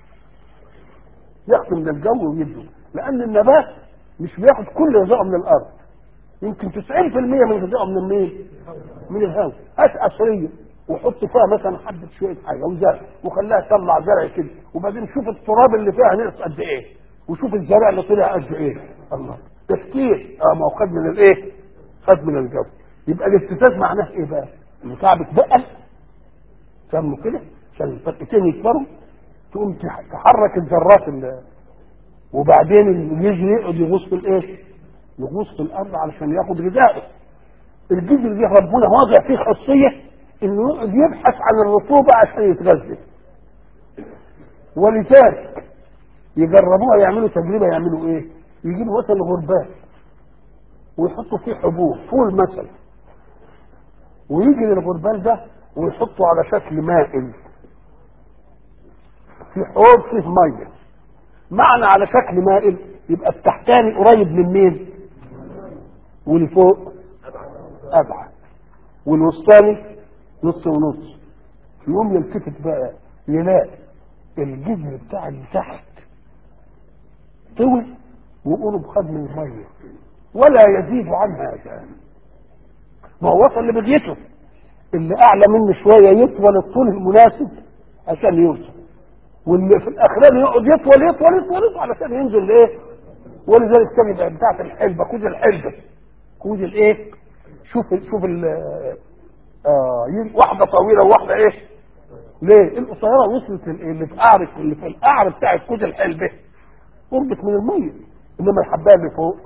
ياخد من الجو ويدوا، لان النبات مش بياخد كل غذائه من الارض، يمكن تسعين في المية من غذائه من مين؟ من الهواء. هات قصريه وحط فيها مثلا حبه شويه حاجه وزرع وخليها تطلع زرع كده، وبعدين شوف التراب اللي فيها نقص قد ايه، وشوف الزرع اللي طلع قد ايه. الله تفكير اه ما هو خد من الايه؟ خد من الجو. يبقى الافتتاح معناه ايه بقى؟ ان كعبك بقى فهموا كده عشان الفرقتين يكبروا تقوم تحرك الذرات اللي وبعدين يجي يقعد يغوص في الايه؟ يغوص في الارض علشان ياخد غذائه. الجذر دي ربنا واضع فيه خاصيه انه يقعد يبحث عن الرطوبه عشان يتغذى، ولذلك يجربوها يعملوا تجربه، يعملوا ايه؟ يجيبوا مثلا غربال ويحطوا فيه حبوب فول مثلا، ويجي للغربال ده ويحطوا على شكل مائل في حوض فيه ميه، معنى على شكل مائل يبقى التحتاني قريب من مين؟ والفوق ابعد، والوسطاني نص ونص. يقوم يلتفت بقى يلاقي الجذر بتاع اللي تحت طول وقرب خد من الميه ولا يزيد عنها هذا، ما هو وصل لبديته، اللي اعلى منه شويه يطول الطول المناسب عشان يوصل، واللي في الاخراني يقعد يطول يطول يطول يطول علشان ينزل لايه؟ ولذلك كده بتاعت الحلبه كوز الحلبه كوز الايه؟ شوف شوف ال اه واحده طويله وواحده ايه؟ ليه؟ القصيره وصلت اللي في قعر اللي في القعر بتاع كوز الحلبه قربت من الميه، انما الحبايه اللي فوق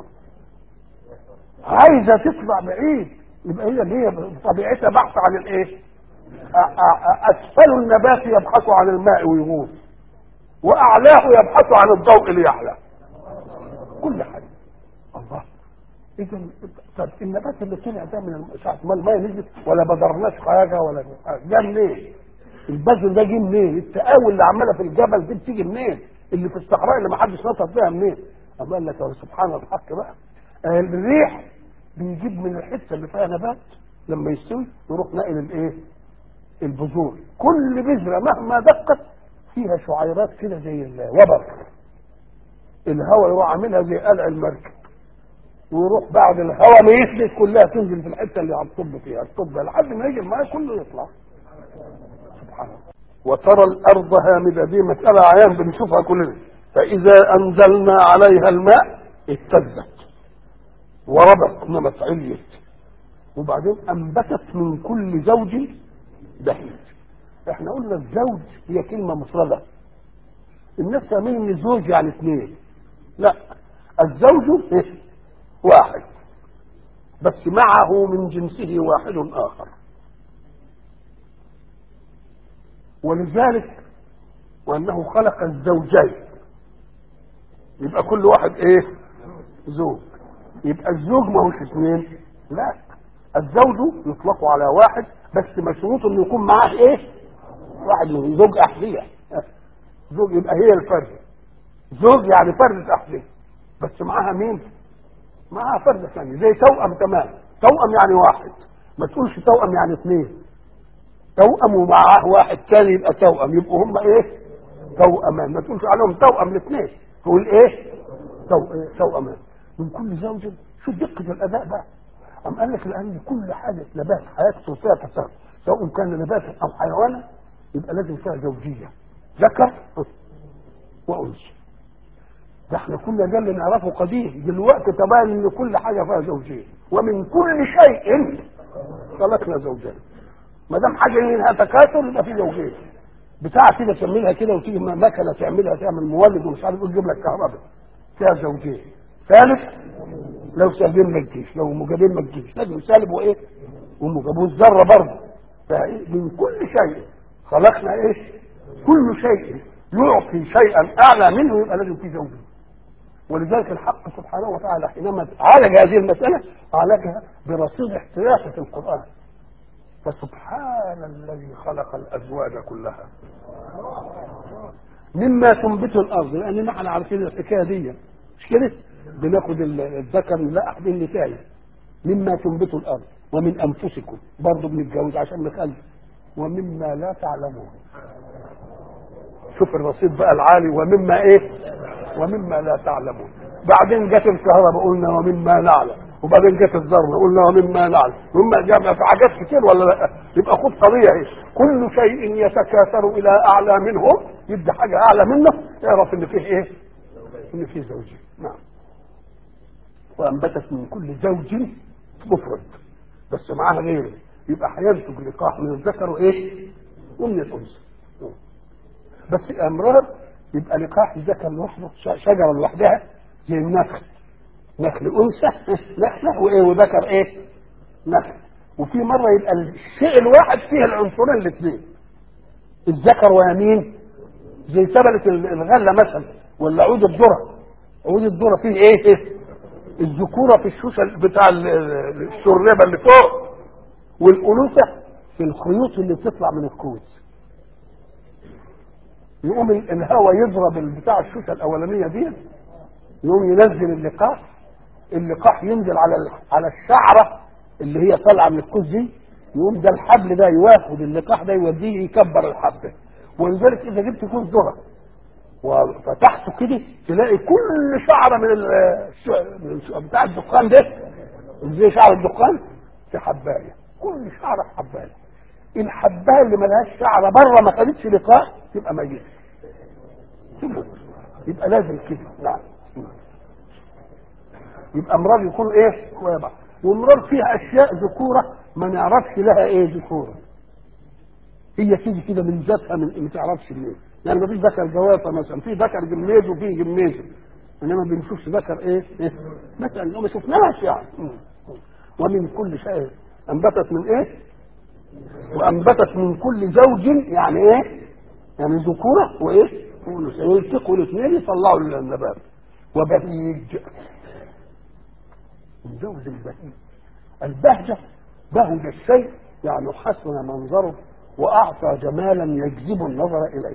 عايزه تطلع بعيد، يبقى هي اللي هي طبيعتها بحث عن الايه؟ اسفل النبات يبحث عن الماء ويغوص، واعلاه يبحث عن الضوء ليعلى. كل حاجه الله. اذا طب النبات اللي طلع ده من ساعه ما الماء نزلت ولا بدرناش حاجه ولا جه منين؟ البذر ده جه منين؟ التقاوي اللي عماله في الجبل دي بتيجي منين؟ اللي في الصحراء اللي ما حدش نطط فيها منين؟ اما قال لك سبحان الحق بقى، الريح بيجيب من الحته اللي فيها نبات لما يستوي يروح ناقل الايه؟ البذور. كل بذره مهما دقت فيها شعيرات كده زي الوبر، الهواء يروح عاملها زي قلع المركب، ويروح بعد الهواء ما يثبت كلها تنزل في الحته اللي هتطب فيها الطب لحد ما يجي الماء كله يطلع. سبحان الله. وترى الارض هامده، دي مساله عيان بنشوفها كلنا، فاذا انزلنا عليها الماء اهتزت وربت انما عليت، وبعدين انبتت من كل زوج بهيج. احنا قلنا الزوج هي كلمه مفرده، الناس فاهمين ان الزوج يعني اثنين. لا، الزوج إيه؟ واحد بس معه من جنسه واحد اخر. ولذلك وانه خلق الزوجين، يبقى كل واحد ايه؟ زوج. يبقى الزوج ما هوش اثنين، لا، الزوج يطلق على واحد بس مشروط انه يكون معاه ايه؟ واحد من زوج احذيه. زوج يبقى هي الفرد، زوج يعني فرد احذيه بس معاها مين؟ معاها فرد ثاني، زي توأم تمام. توأم يعني واحد، ما تقولش توأم يعني اثنين. توأم ومعاه واحد ثاني يبقى توأم، يبقوا هم ايه؟ توأمان. ما تقولش عليهم توأم الاثنين، تقول ايه؟ تو... توأمان من كل زوج. شوف دقة الأداء بقى. أم قال لك لأن كل حاجة نبات حياته فيها تصرف، سواء كان نباتا أو حيوانا، يبقى لازم فيها زوجية، ذكر وأنثى. ده احنا كنا ده اللي نعرفه قديم، دلوقتي تبين ان كل حاجة فيها زوجية. ومن كل شيء خلقنا زوجين. ما دام حاجة منها تكاثر يبقى في زوجية. بتاع كده تعملها كده وتيجي مكنة تعملها تعمل مولد ومش عارف تجيب لك كهرباء، فيها زوجية. ثالث لو سالبين ما تجيش، لو موجبين ما تجيش، لازم سالب وايه؟ وموجب. والذره برضه من كل شيء خلقنا ايش؟ كل شيء يعطي شيئا اعلى منه يبقى لازم فيه زوجين. ولذلك الحق سبحانه وتعالى حينما عالج هذه المساله عالجها برصيد احتياطي في القران. فسبحان الذي خلق الازواج كلها مما تنبت الارض، لان نحن عارفين الحكايه دي مش كده؟ بناخد الذكر لا احد النتايه مما تنبت الارض ومن انفسكم، برضه بنتجوز عشان نخلف، ومما لا تعلمون. شوف الرصيد بقى العالي، ومما ايه؟ ومما لا تعلمون. بعدين جت الكهرباء قلنا ومما نعلم، وبعدين جت الذره قلنا ومما نعلم، ومما جمع في حاجات كتير ولا لا؟ يبقى خد طبيعي كل شيء يتكاثر الى اعلى منه يدي حاجه اعلى منه، اعرف ان فيه ايه؟ ان فيه زوجين. نعم. وانبتت من كل زوج مفرد بس معاها غيره، يبقى هينتج لقاح من الذكر وايه؟ ومن الانثى. بس امرار يبقى لقاح ذكر لوحده، شجره لوحدها زي النخل، نخل انثى نخله وايه؟ وذكر ايه؟ نخل. وفي مره يبقى الشيء الواحد فيه العنصرين الاثنين، الذكر ويمين، زي سبله الغله مثلا ولا عود الذره. عود الذره فيه ايه؟ الذكوره في الشوشه بتاع الشربه اللي فوق، والانوثه في الخيوط اللي بتطلع من الكوز. يقوم الهواء يضرب بتاع الشوشه الاولانيه دي، يقوم ينزل اللقاح، اللقاح ينزل على على الشعره اللي هي طالعه من الكوز دي، يقوم ده الحبل ده ياخد اللقاح ده يوديه يكبر الحبه. ولذلك اذا جبت كوز ذره وفتحته كده تلاقي كل شعره من ال بتاع الدخان ده زي شعر الدخان في حبايه، كل شعره في حبايه. الحبايه اللي ملهاش شعره بره ما خدتش لقاح تبقى ميته، يبقى لازم كده. نعم. يبقى امراض يكون ايه؟ ويبقى وامراض فيها اشياء ذكوره ما نعرفش لها ايه ذكوره، هي تيجي كده من ذاتها ما تعرفش ليه. يعني ما فيش ذكر جوافه مثلا، في ذكر جميز وفي جميز، انما ما بنشوفش ذكر ايه؟ ايه مثلا لو ما شفناهاش يعني. ومن كل شيء انبتت من ايه؟ وانبتت من كل زوج، يعني ايه؟ يعني ذكوره وايه؟ ويلتقوا الاثنين يطلعوا النبات. وبهيج، زوج البهيج. البهجه بهج الشيء يعني حسن منظره واعطى جمالا يجذب النظر اليه.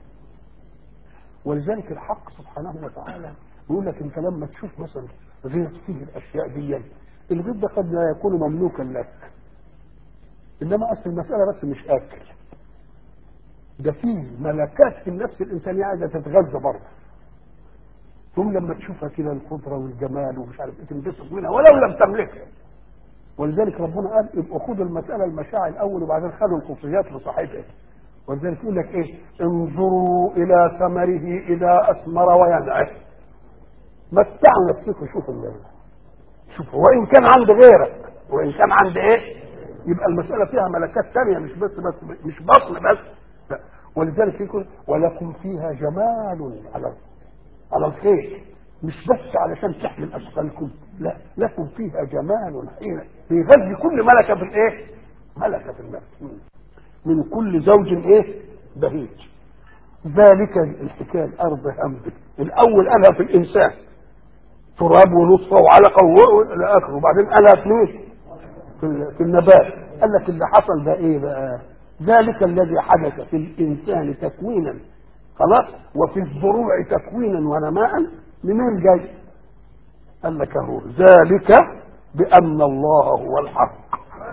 ولذلك الحق سبحانه وتعالى يقول لك انت لما تشوف مثلا غير فيه الاشياء دي، الغير ده قد لا يكون مملوكا لك، انما اصل المساله بس مش اكل، ده فيه ملكات في النفس الانسانيه عايزه تتغذى برضه. ثم لما تشوفها كده الخضره والجمال ومش عارف ايه تنبسط منها ولو لم تملكها. ولذلك ربنا قال ابقوا خدوا المساله المشاعر الاول وبعدين خدوا الخصوصيات لصاحبها. ولذلك يقول لك ايه؟ انظروا الى ثمره اذا اثمر وينعه. متعوا نفسكم، شوفوا الليل شوف، وان كان عند غيرك، وان كان عند ايه، يبقى المساله فيها ملكات ثانيه، مش بس بس مش بطن بس، لا. ولذلك يقول ولكم فيها جمال على على الخير، مش بس علشان تحمل اثقالكم، لا، لكم فيها جمال حين بيغذي كل ملكه بالايه؟ ملكه في النفس، من كل زوج ايه؟ بهيج. ذلك الحكايه الارض همد، الاول قالها في الانسان تراب ونطفه وعلقه والى اخره، وبعدين قالها في مين؟ في, في النبات. قال لك اللي حصل ده ايه بقى؟ ذلك الذي حدث في الانسان تكوينا خلاص، وفي الزروع تكوينا ونماء، منين جاي؟ قال لك اهو ذلك بان الله هو الحق.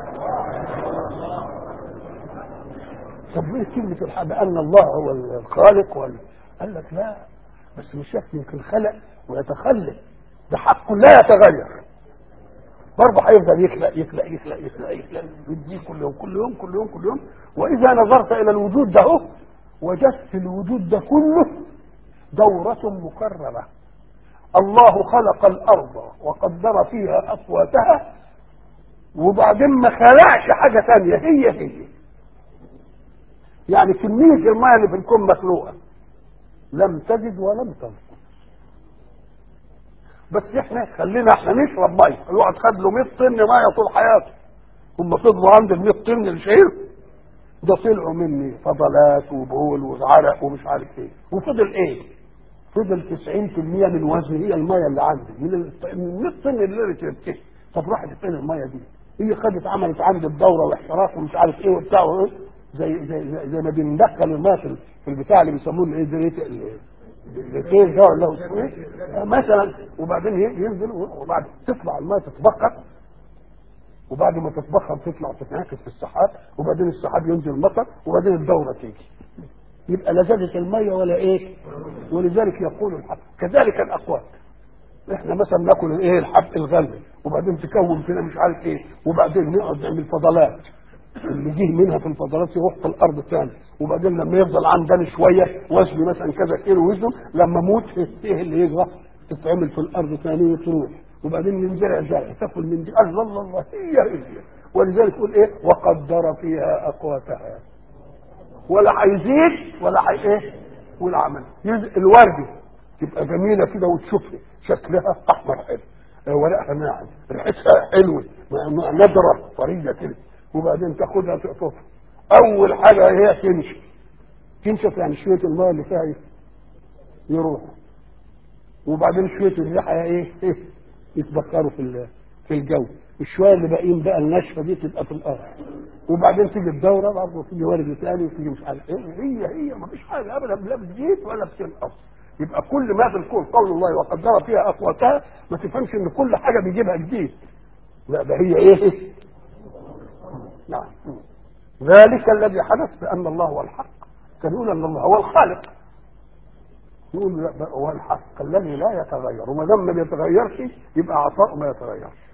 طب ايه كلمه الحق؟ بان الله هو الخالق ولا؟ قال لك لا، بس مش شك يمكن خلق ويتخلق، ده حق لا يتغير، برضه هيفضل يخلق يخلق يخلق يخلق يخلق يديه كل يوم كل يوم كل يوم كل يوم. واذا نظرت الى الوجود ده اهو، وجدت الوجود ده كله دورة مكررة. الله خلق الارض وقدر فيها اقواتها، وبعدين ما خلقش حاجة ثانية، هي هي يعني كمية الماء اللي في الكون مخلوقة لم تزد ولم تنقص. بس احنا خلينا احنا نشرب ميه، الواحد خد له مية طن ميه طول حياته، هم فضلوا عند ال مية طن اللي شايل ده طلعوا مني فضلات وبول وعرق ومش عارف ايه، وفضل ايه؟ فضل تسعين في المية من وزن هي الميه اللي عندي من ال مية طن اللي ركبتها. طب راحت فين الميه دي؟ هي خدت عملت عندي الدوره واحتراق ومش عارف ايه وبتاع ايه، زي زي زي, زي ما بندخل الميه في البتاع اللي بيسموه الايه زي الاثنين ده ولا اسمه ايه مثلا، وبعدين ينزل وبعد تطلع الماء تتبخر، وبعد ما تتبخر تطلع تتنعكس في السحاب، وبعدين السحاب ينزل مطر، وبعدين الدوره تيجي، يبقى لا زادت الميه ولا ايه. ولذلك يقول الحق كذلك الاقوات. احنا مثلا ناكل الايه الحب الغلي، وبعدين تكون فينا مش عارف ايه، وبعدين نقعد نعمل فضلات، اللي جه منها في الفضلات يروح في الارض تاني، وبعدين لما يفضل عندنا شويه وزن مثلا كذا كيلو وزنه، لما اموت ايه اللي يجرى؟ تتعمل في الارض ثاني وتروح، وبعدين ننزرع زرع تاكل من دي. الله الله الله، هي هي. ولذلك يقول ايه؟ وقدر فيها اقواتها، ولا هيزيد ولا هي ايه ولا عمل. الورده تبقى جميله كده وتشوفها شكلها احمر حلو، ورقها ناعم، ريحتها حلوه نضره طريه كده، وبعدين تاخدها تقطفها. اول حاجه هي تنشف، تنشف يعني شويه الماء اللي فيها يروح، وبعدين شويه الريحه ايه ايه يتبخروا في في الجو، الشويه اللي باقيين بقى الناشفه دي تبقى في الارض، وبعدين تيجي الدوره برضه تيجي ورد ثاني وتيجي مش عارف ايه، هي هي ما فيش حاجه ابدا لا بتزيد ولا بتنقص. يبقى كل ما في الكون قول الله وقدر فيها اقواتها، ما تفهمش ان كل حاجه بيجيبها جديد، لا ده هي ايه. نعم. ذلك الذي حدث بان الله هو الحق، كان يقول ان الله هو الخالق، يقول لا هو الحق الذي لا يتغير، وما دام ما بيتغيرش يبقى عطاء ما يتغيرش.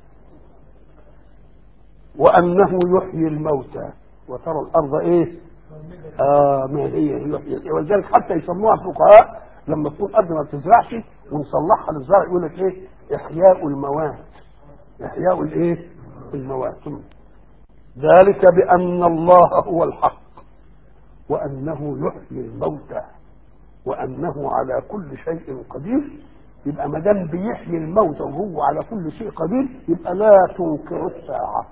وانه يحيي الموتى وترى الارض ايه اه ما هي يحيي، ولذلك حتى يسموها الفقهاء لما تكون الارض ما بتزرعش ونصلحها للزرع يقول لك ايه؟ احياء الموات، احياء الايه الموات. ذلك بان الله هو الحق وانه يحيي الموتى وانه على كل شيء قدير. يبقى ما دام بيحيي الموتى وهو على كل شيء قدير يبقى لا تنكر الساعه.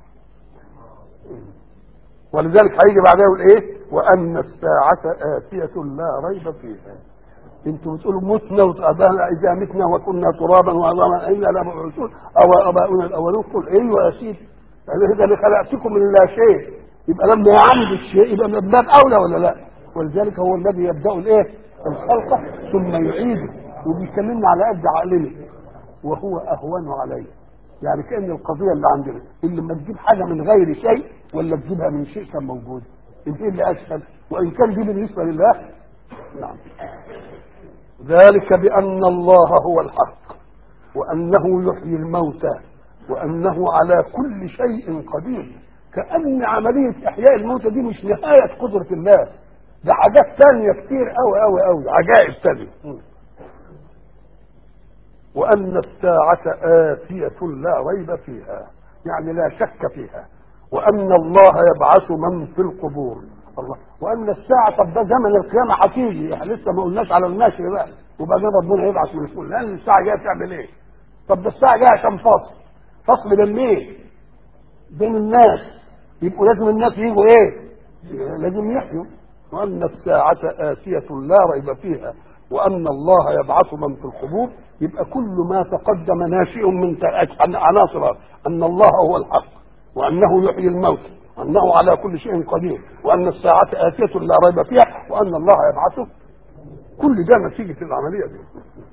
ولذلك هيجي بعدها يقول ايه؟ وان الساعه اتيه لا ريب فيها. انتوا بتقولوا متنا وابانا اذا متنا وكنا ترابا وعظاما انا لمبعوثون او اباؤنا الاولون. قل ايوه يا سيدي، يعني هذا اللي خلقتكم من لا شيء، يبقى لما يعمد الشيء يبقى من باب اولى ولا لا؟ ولذلك هو الذي يبدا الايه؟ الخلق ثم يعيده، وبيكلمنا على قد عقلنا وهو اهون عليه. يعني كأن القضيه اللي عندنا اللي لما تجيب حاجه من غير شيء ولا تجيبها من شيء كان موجود، ايه اللي اسهل؟ وان كان دي بالنسبه لله. نعم. ذلك بأن الله هو الحق وأنه يحيي الموتى وأنه على كل شيء قدير. كأن عملية إحياء الموتى دي مش نهاية قدرة الله، ده حاجات تانية كتير أوي أوي أوي، عجائب تانية. وأن الساعة آتية لا ريب فيها، يعني لا شك فيها. وأن الله يبعث من في القبور. الله. وأن الساعة، طب ده زمن القيامة هتيجي، احنا لسه ما قلناش على النشر بقى، وبعدين ربنا يبعث من الفول، لأن الساعة جاية تعمل إيه؟ طب ده الساعة جاية عشان فصل، فصل بين مين؟ بين الناس، يبقوا لازم الناس يجوا إيه؟ لازم يحيوا. وأن الساعة آتية لا ريب فيها وأن الله يبعث من في القبور، يبقى كل ما تقدم ناشئ من عناصر أن الله هو الحق، وأنه يحيي الموت، وأنه على كل شيء قدير، وأن الساعة آتية لا ريب فيها، وأن الله يبعثه. كل ده نتيجة العملية دي.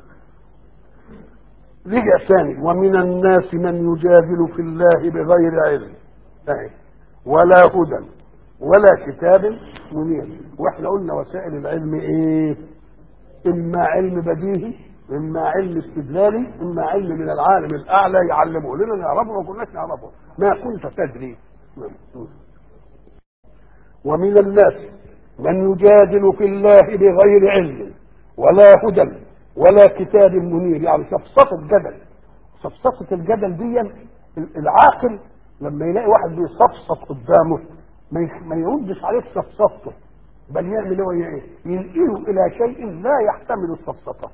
رجع ثاني: ومن الناس من يجادل في الله بغير علم ولا هدى ولا كتاب منير. واحنا قلنا وسائل العلم ايه؟ اما علم بديهي، اما علم استدلالي، اما علم من العالم الاعلى يعلمه لنا نعرفه ما كناش نعرفه، ما كنت تدري. ومن الناس من يجادل في الله بغير علم ولا هدى ولا كتاب منير، يعني سفسطة جدل. سفسطة الجدل دي العاقل لما يلاقي واحد بيصفصف قدامه ما يردش عليه سفسطته، بل يعمل هو ايه؟ ينقله الى شيء لا يحتمل السفسطه.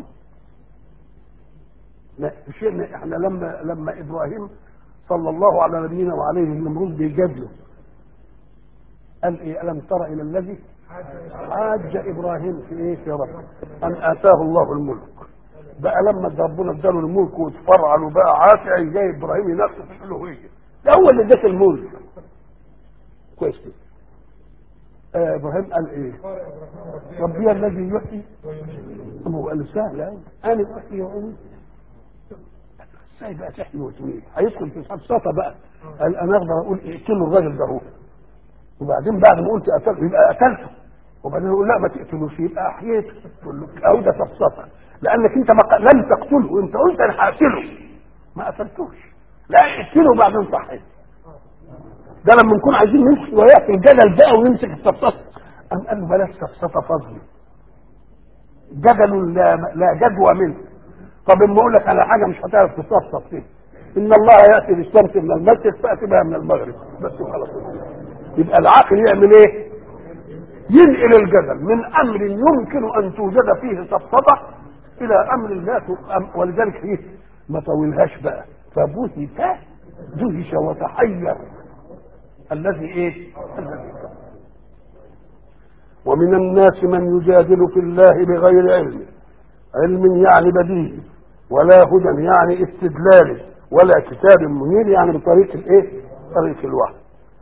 لا شيء. احنا لما لما ابراهيم صلى الله على نبينا وعليه النمرود بيجادله قال ايه؟ الم تر الى الذي حاج ابراهيم في ايه؟ في ربه ان اتاه الله الملك. بقى لما ربنا اداله الملك واتفرع له بقى عافيه جاي ابراهيم ينفذ في الالوهيه، ده هو اللي اداك الملك. كويس كده. آه ابراهيم قال ايه؟ ربي الذي يحيي. هو قال سهل قوي، انا احيي واميت. ازاي بقى تحيي وتميت؟ هيدخل في سفسطه بقى. قال انا اقدر اقول اقتلوا الراجل ده هو، وبعدين بعد ما قلت قتلته يبقى قتلته، وبعدين يقول لا ما تقتلوش يبقى احييته. تقول له اهو ده سفسطه، لانك انت ما لم تقتله، انت قلت انا هقتله ما قتلتوش، لا اقتله وبعدين صحيت. ده لما نكون عايزين نمشي وياه في الجدل بقى ونمسك السفسطه، قام قال له بلاش سفسطه فاضيه، جدل لا, لا جدوى منه. طب اما اقول لك على حاجه مش هتعرف تسفسط فيها، ان الله ياتي بالشمس من المشرق فاتي بها من المغرب، بس خلاص. يبقى العاقل يعمل ايه؟ ينقل الجدل من امر يمكن ان توجد فيه سفسطه الى امر لا ت... ولذلك ايه؟ ما طولهاش بقى، فبهت دهش وتحير الذي ايه؟ الذي كفر. ومن الناس من يجادل في الله بغير علم، علم يعني بديهي، ولا هدى يعني استدلالي، ولا كتاب منير يعني بطريق الايه؟ طريق الوحي.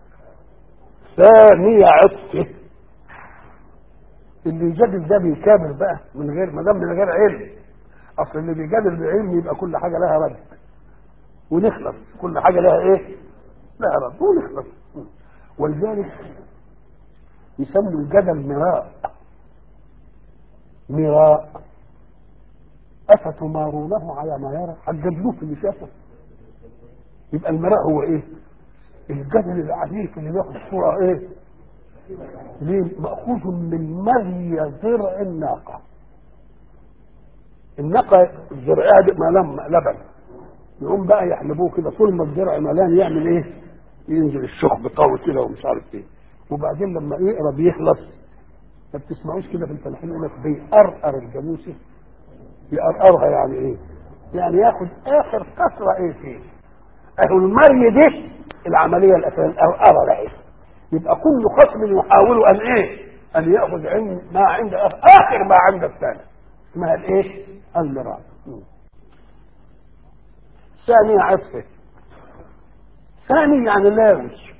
ثاني عطفه، اللي يجادل ده بيكابر بقى من غير ما دام من غير علم. اصل اللي بيجادل بعلم يبقى كل حاجه لها رد ونخلص، كل حاجه لها ايه؟ لها رد ونخلص. ولذلك يسموا الجدل مراء. مراء افتمارونه على ما يرى، هتجادلوه في اللي شافه. يبقى المراء هو ايه؟ الجدل العنيف اللي بياخد صوره ايه؟ ليه؟ مأخوذ من مذي زرع الناقه. الناقه زرعها ملام لبن، يقوم بقى يحلبوه كده، طول ما الزرع ملان يعمل ايه؟ ينزل الشخب قوي كده ومش عارف ايه، وبعدين لما يقرب يخلص ما بتسمعوش كده في الفلاحين يقول لك بيقرقر الجاموسه. يقرقرها يعني ايه؟ يعني ياخد اخر كسره ايه فيه. اهو المري دي العمليه الاساسيه القرقره ده. يبقى كل خصم يحاول ان ايه؟ ان ياخذ علم ما عند اخر ما عند الثاني، اسمها الايه؟ المراء. ثاني عطفه، ثاني يعني لاوش،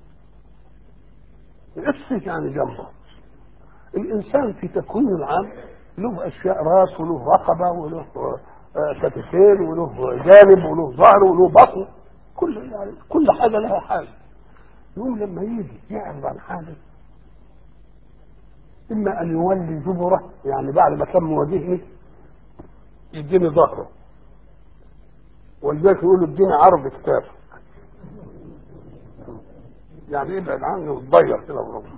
عطفه يعني جنبه. الانسان في تكوينه العام له اشياء، راس وله رقبه وله كتفين وله جانب وله ظهر وله بطن، كل يعني كل حاجه لها حاجه. يوم لما يجي يعرض عن حاجه، اما ان يولي جبره، يعني بعد ما كان مواجهني يديني ظهره، ولذلك يقول اديني عرض كتافك، يعني ابعد عني وتضيع كده برضه.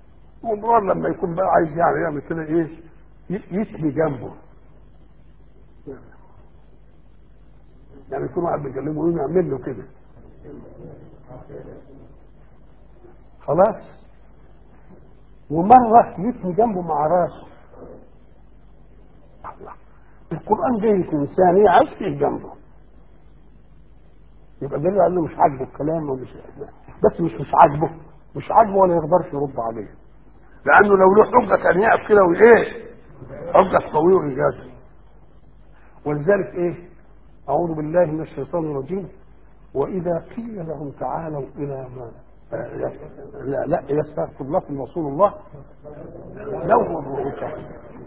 ومرار لما يكون بقى عايز يعني يعمل كده ايه؟ يسمي جنبه، يعني يكون واحد بيكلمه يقول يعمل له كده خلاص. ومره يثني جنبه مع راسه. الله، القران جاي انسان يعرف فيه جنبه، يبقى دليل على انه مش عاجبه الكلام ومش بس مش مش عاجبه مش عاجبه ولا يقدرش يرد عليه، لانه لو له حجه كان يقف كده وايه حجه قويه وإيجابية. ولذلك ايه اعوذ بالله من الشيطان الرجيم واذا قيل لهم تعالوا الى ما آه لا لا يستغفر لكم رسول الله لووا رؤوسهم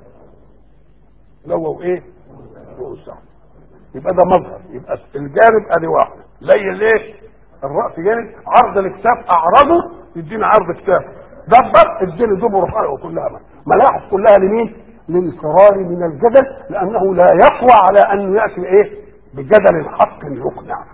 لووا ايه رؤوسهم. يبقى ده مظهر، يبقى الجانب ادي واحد ليل ايه الراس جانب، عرض الكتاب اعرضه يدينا عرض كتاب، دبر اديني دبر فرقه كلها ملاحظ كلها لمين؟ للفرار من الجدل، لانه لا يقوى على ان ياتي ايه بجدل حق يقنع.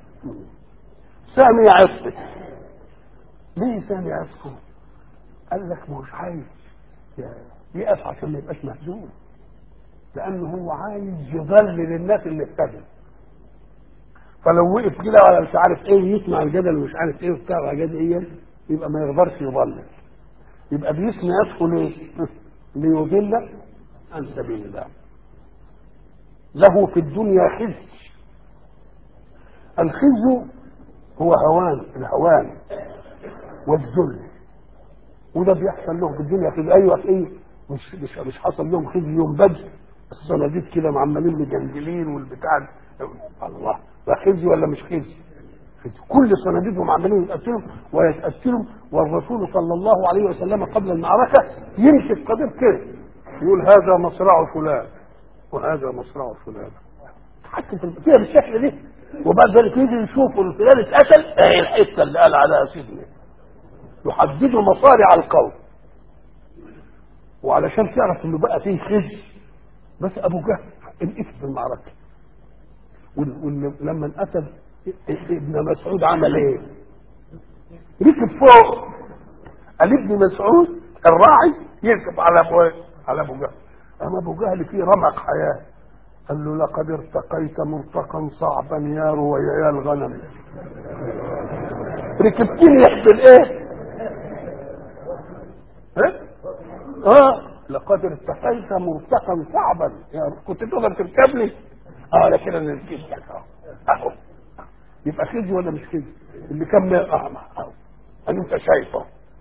سامي عصفه ليه سامي عصفه؟ قال لك مش عايز يقف عشان ما يبقاش مهزوم، لانه هو عايز يضلل الناس اللي اهتدوا، فلو وقف كده ولا مش عارف ايه يسمع الجدل ومش عارف ايه وبتاع جدل ايه يبقى ما يقدرش يضلل. يبقى بيسمع يدخل ايه ليضل عن سبيل الله. له في الدنيا خزي. الخزي هو هوان الهوان والذل، وده بيحصل لهم في الدنيا خزي. ايوه ايه مش مش مش حصل لهم خزي يوم بدر الصناديد كده معملين مجندلين والبتاع الله، ده خزي ولا مش خزي؟ كل صناديدهم عمالين يتقتلوا ويتقتلوا، والرسول صلى الله عليه وسلم قبل المعركه يمسك قدر كده يقول هذا مصرع فلان وهذا مصرع فلان، حتى كده بالشكل ده. وبعد ذلك يجي يشوفوا الفلان اتقتل اهي الحته اللي قال عليها سيدنا، يحددوا مصارع القوم. وعلشان تعرف انه بقى فيه خزي بس ابو جهل انقتل في المعركه، ولما انقتل ابن مسعود عمل ايه؟ ركب فوق. قال ابن مسعود الراعي يركب على ابو على ابو جهل. اما ابو جهل فيه رمق حياه، قال له لقد ارتقيت مرتقا صعبا يا رويا الغنم. ركبتني يحبل ايه؟ ها؟ اه لقد ارتقيت مرتقا صعبا يا كنت تقدر تركبني؟ اه لكن انا ركبتك اهو. يبقى خزي ولا مش خزي؟ اللي كان اعمى اهو ان انت شايفه.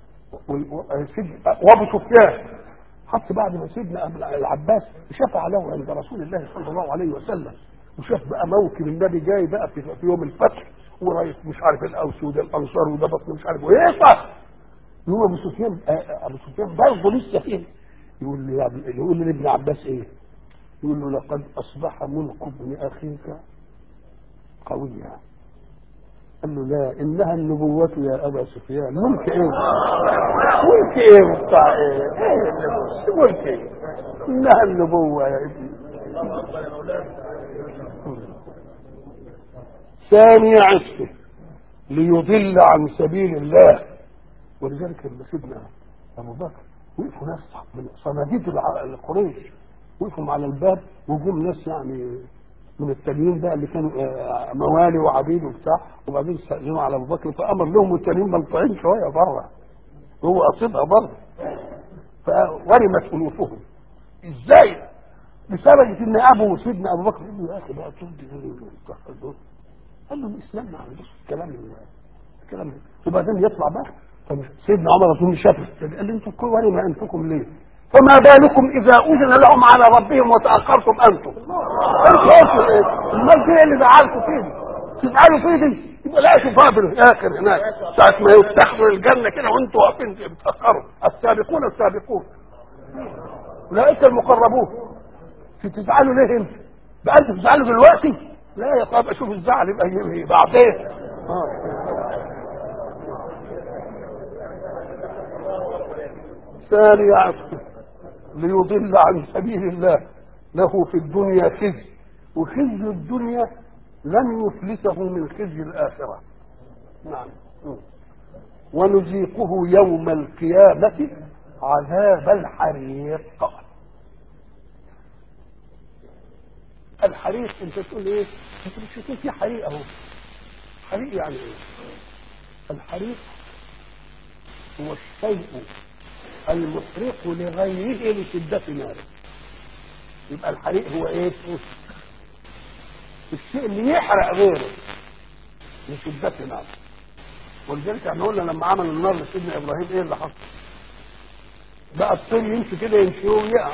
وابو سفيان حتى بعد ما سيدنا العباس شفع له عند رسول الله صلى الله عليه وسلم، وشاف بقى موكب النبي جاي بقى في, في يوم الفتح ورايح مش عارف الاوس وده الانصار وده بطن مش عارف ايه صح. يقول ابو سفيان ابو سفيان برضه لسه فيه يقول لي يقول لي ابن عباس ايه؟ يقول له لقد اصبح ملك ابن اخيك قويا. قال له لا انها النبوة يا ابا سفيان. ملك ايه؟ ملك ايه وبتاع ايه؟ ايه ملك ايه؟ انها النبوة يا ابني. ثاني عصفه ليضل عن سبيل الله. ولذلك لما سيدنا ابو بكر وقفوا ناس من صناديد القريش وقفوا على الباب وجم ناس يعني من التانيين بقى اللي كانوا موالي وعبيد وبتاع، وبعدين استأذنوا على ابو بكر فامر لهم والتانيين ملطعين شويه بره، هو قصدها بره فورمت انوفهم. ازاي؟ بسبب ان ابو سيدنا ابو بكر قال له يا اخي بقى تودي دول قال له الاسلام ما عندوش الكلام الكلام ده. وبعدين يطلع بقى سيدنا عمر رسول شافه قال لي انتم كل ورمه انفكم ليه؟ فما بالكم اذا اذن لهم على ربهم وتاخرتم انتم. انتوا ايه؟ المال اللي زعلتوا فيه تزعلوا فيه دي يبقى لا شوفها في الاخر هناك ساعه ما يفتحوا الجنه كده وانتوا واقفين بتاخروا. السابقون السابقون اولئك المقربون. تزعلوا ليه انت؟ بقى انتوا تزعلوا دلوقتي؟ لا يا طب اشوف الزعل يبقى بعدين. اه ثاني عصفه ليضل عن سبيل الله له في الدنيا خزي، وخزي الدنيا لن يفلته من خزي الآخرة. نعم. ونذيقه يوم القيامة عذاب الحريق. الحريق انت تقول ايه؟ انت مش شايفين في حريق اهو. حريق يعني ايه؟ الحريق هو الشيء المحرق لغيره لشدة ناره. يبقى الحريق هو ايه؟ الشيء اللي يحرق غيره لشدة ناره. ولذلك احنا قلنا لما عمل النار لسيدنا ابراهيم ايه اللي حصل؟ بقى الطين يمشي كده يمشي ويقع.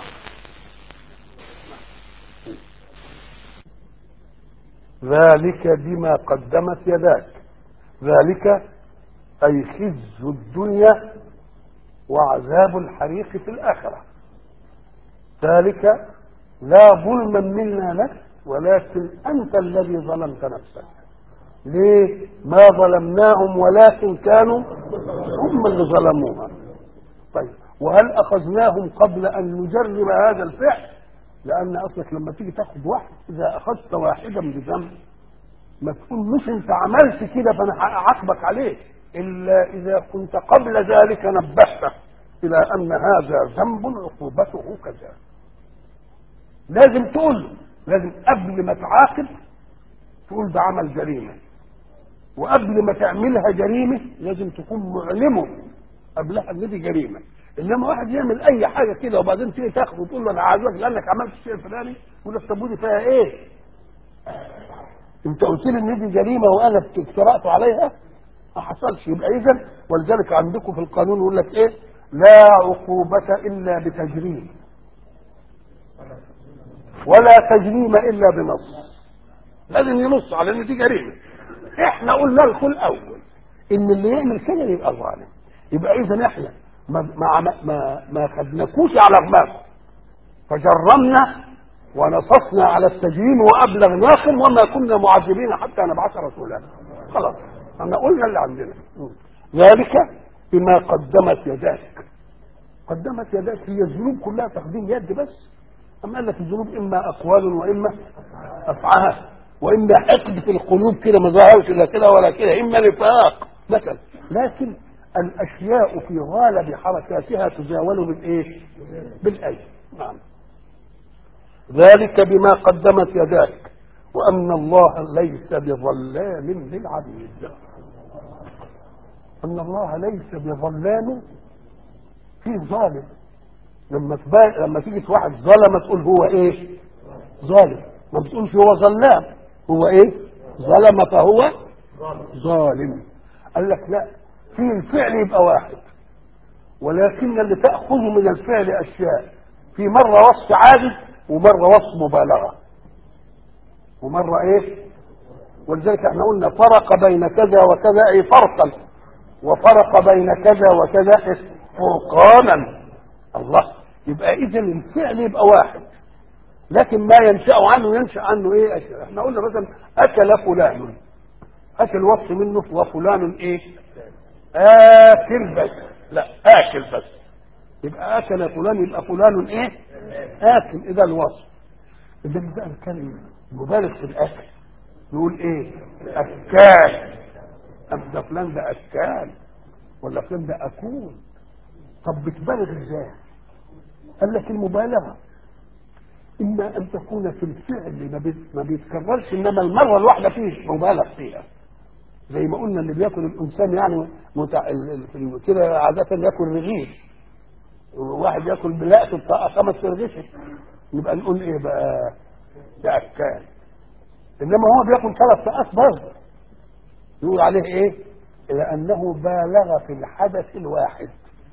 ذلك بما قدمت يداك. ذلك أي خزي الدنيا وعذاب الحريق في الآخرة. ذلك لا ظلما منا لك ولكن أنت الذي ظلمت نفسك. ليه؟ ما ظلمناهم ولكن كانوا هم اللي ظلموها. طيب وهل أخذناهم قبل أن نجرب هذا الفعل؟ لأن أصلك لما تيجي تاخد واحد إذا أخذت واحدا بذنب ما تقول مش أنت عملت كده فأنا أعاقبك عليه، إلا إذا كنت قبل ذلك نبهته إلى أن هذا ذنب عقوبته كذا. لازم تقول له، لازم قبل ما تعاقب تقول ده عمل جريمة، وقبل ما تعملها جريمة لازم تكون معلمه قبلها ان دي جريمة. انما واحد يعمل اي حاجة كده وبعدين تيجي تاخده وتقول له انا عايزك لانك عملت الشيء الفلاني، يقول لك طب ودي فيها ايه؟ انت قلت لي ان دي جريمة وانا افترأت عليها؟ ما حصلش. يبقى اذا ولذلك عندكم في القانون يقول لك ايه؟ لا عقوبة الا بتجريم ولا تجريم الا بنص. لازم ينص على ان دي جريمة. احنا قلنا لكم الاول ان اللي يعمل كده يبقى ظالم. يبقى اذا احنا ما ما ما, ما خدناكوش على دماغه فجرمنا ونصصنا على التجريم وابلغناكم وما كنا معذبين حتى نبعث رسولا. خلاص احنا قلنا اللي عندنا. ذلك بما قدمت يداك. قدمت يداك هي الذنوب كلها تقديم يد بس. اما قال لك الذنوب اما اقوال واما افعال واما حقد في القلوب كده ما ظهرش لا كده ولا كده، اما نفاق مثلا. لكن الاشياء في غالب حركاتها تزاول بالايه؟ بالايدي. نعم. ذلك بما قدمت يداك وان الله ليس بظلام للعبيد. ان الله ليس بظلام في ظالم. لما تبقى لما تيجي واحد ظلم تقول هو ايه؟ ظالم. ما بتقولش هو ظلام، هو ايه؟ ظلم فهو ظالم. قال لك لا، في الفعل يبقى واحد ولكن اللي تأخذ من الفعل اشياء، في مرة وصف عادل ومرة وصف مبالغة ومرة ايه؟ ولذلك احنا قلنا فرق بين كذا وكذا اي فرقا، وفرق بين كذا وكذا فرقانا. الله. يبقى اذا الفعل يبقى واحد لكن ما ينشأ عنه ينشأ عنه ايه؟ احنا قلنا مثلا اكل فلان، اكل وصف منه وفلان ايه؟ اكل بس. لا اكل بس. يبقى اكل فلان يبقى فلان ايه؟ اكل. اذا الوصف اذا بقى الكلمه مبالغ في الاكل نقول ايه؟ اكال. ده فلان ده اكال ولا فلان ده اكول. طب بتبالغ ازاي؟ قال لك المبالغه اما ان تكون في الفعل ما بيتكررش انما المره الواحده فيه مبالغ فيها، زي ما قلنا اللي بياكل الانسان يعني متع... كده عاده ياكل رغيف، واحد ياكل بلقطه بتاع خمس رغيف يبقى نقول ايه بقى؟ ده اكال. انما هو بياكل ثلاث ساعات برضه يقول عليه ايه؟ لانه بالغ في الحدث الواحد،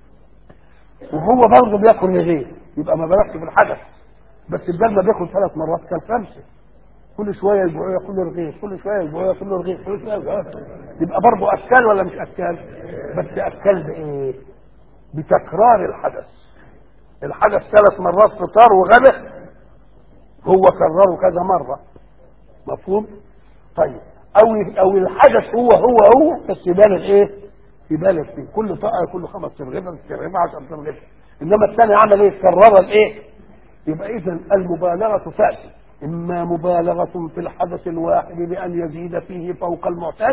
وهو برضه بياكل رغيف يبقى ما بالغش في الحدث، بس الدم ما بياكل ثلاث مرات كان خمسه، كل شويه يجوع ياكل له رغيف، كل شويه يجوع ياكل له رغيف، كل شويه يجوع يبقى برضه اكل ولا مش اكل؟ بس اكل بايه؟ بتكرار الحدث. الحدث ثلاث مرات فطار وغدا هو كرره كذا مره. مفهوم؟ طيب او او الحدث هو هو هو بس يبالغ ايه؟ يبالغ فيه كل طاقه كل خمس ترغيفه ترغيفه عشر ترغيفه، انما الثاني عمل ايه؟ كرر الايه؟ يبقى اذا المبالغه تاتي اما مبالغه في الحدث الواحد بان يزيد فيه فوق المعتاد،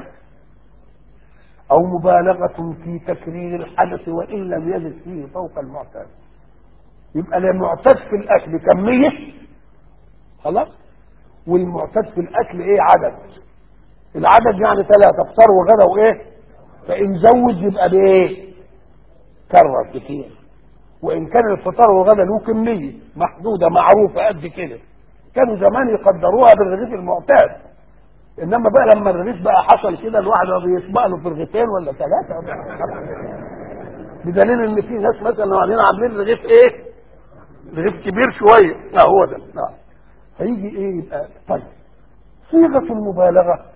او مبالغه في تكرير الحدث وان لم يزد فيه فوق المعتاد. يبقى لا معتاد في الاكل كميه خلاص، والمعتاد في الاكل ايه؟ عدد. العدد يعني ثلاثه، فطار وغدا وايه؟ فان زود يبقى بايه؟ كرر كتير. وان كان الفطار والغدا له كميه محدوده معروفه قد كده، كانوا زمان يقدروها بالرغيف المعتاد. انما بقى لما الرغيف بقى حصل كده الواحد بيطبق له في رغيفين ولا ثلاثه، بدليل ان في ناس مثلا قاعدين عاملين رغيف ايه؟ رغيف كبير شويه. لا هو ده. لا هيجي ايه يبقى؟ طيب صيغه المبالغه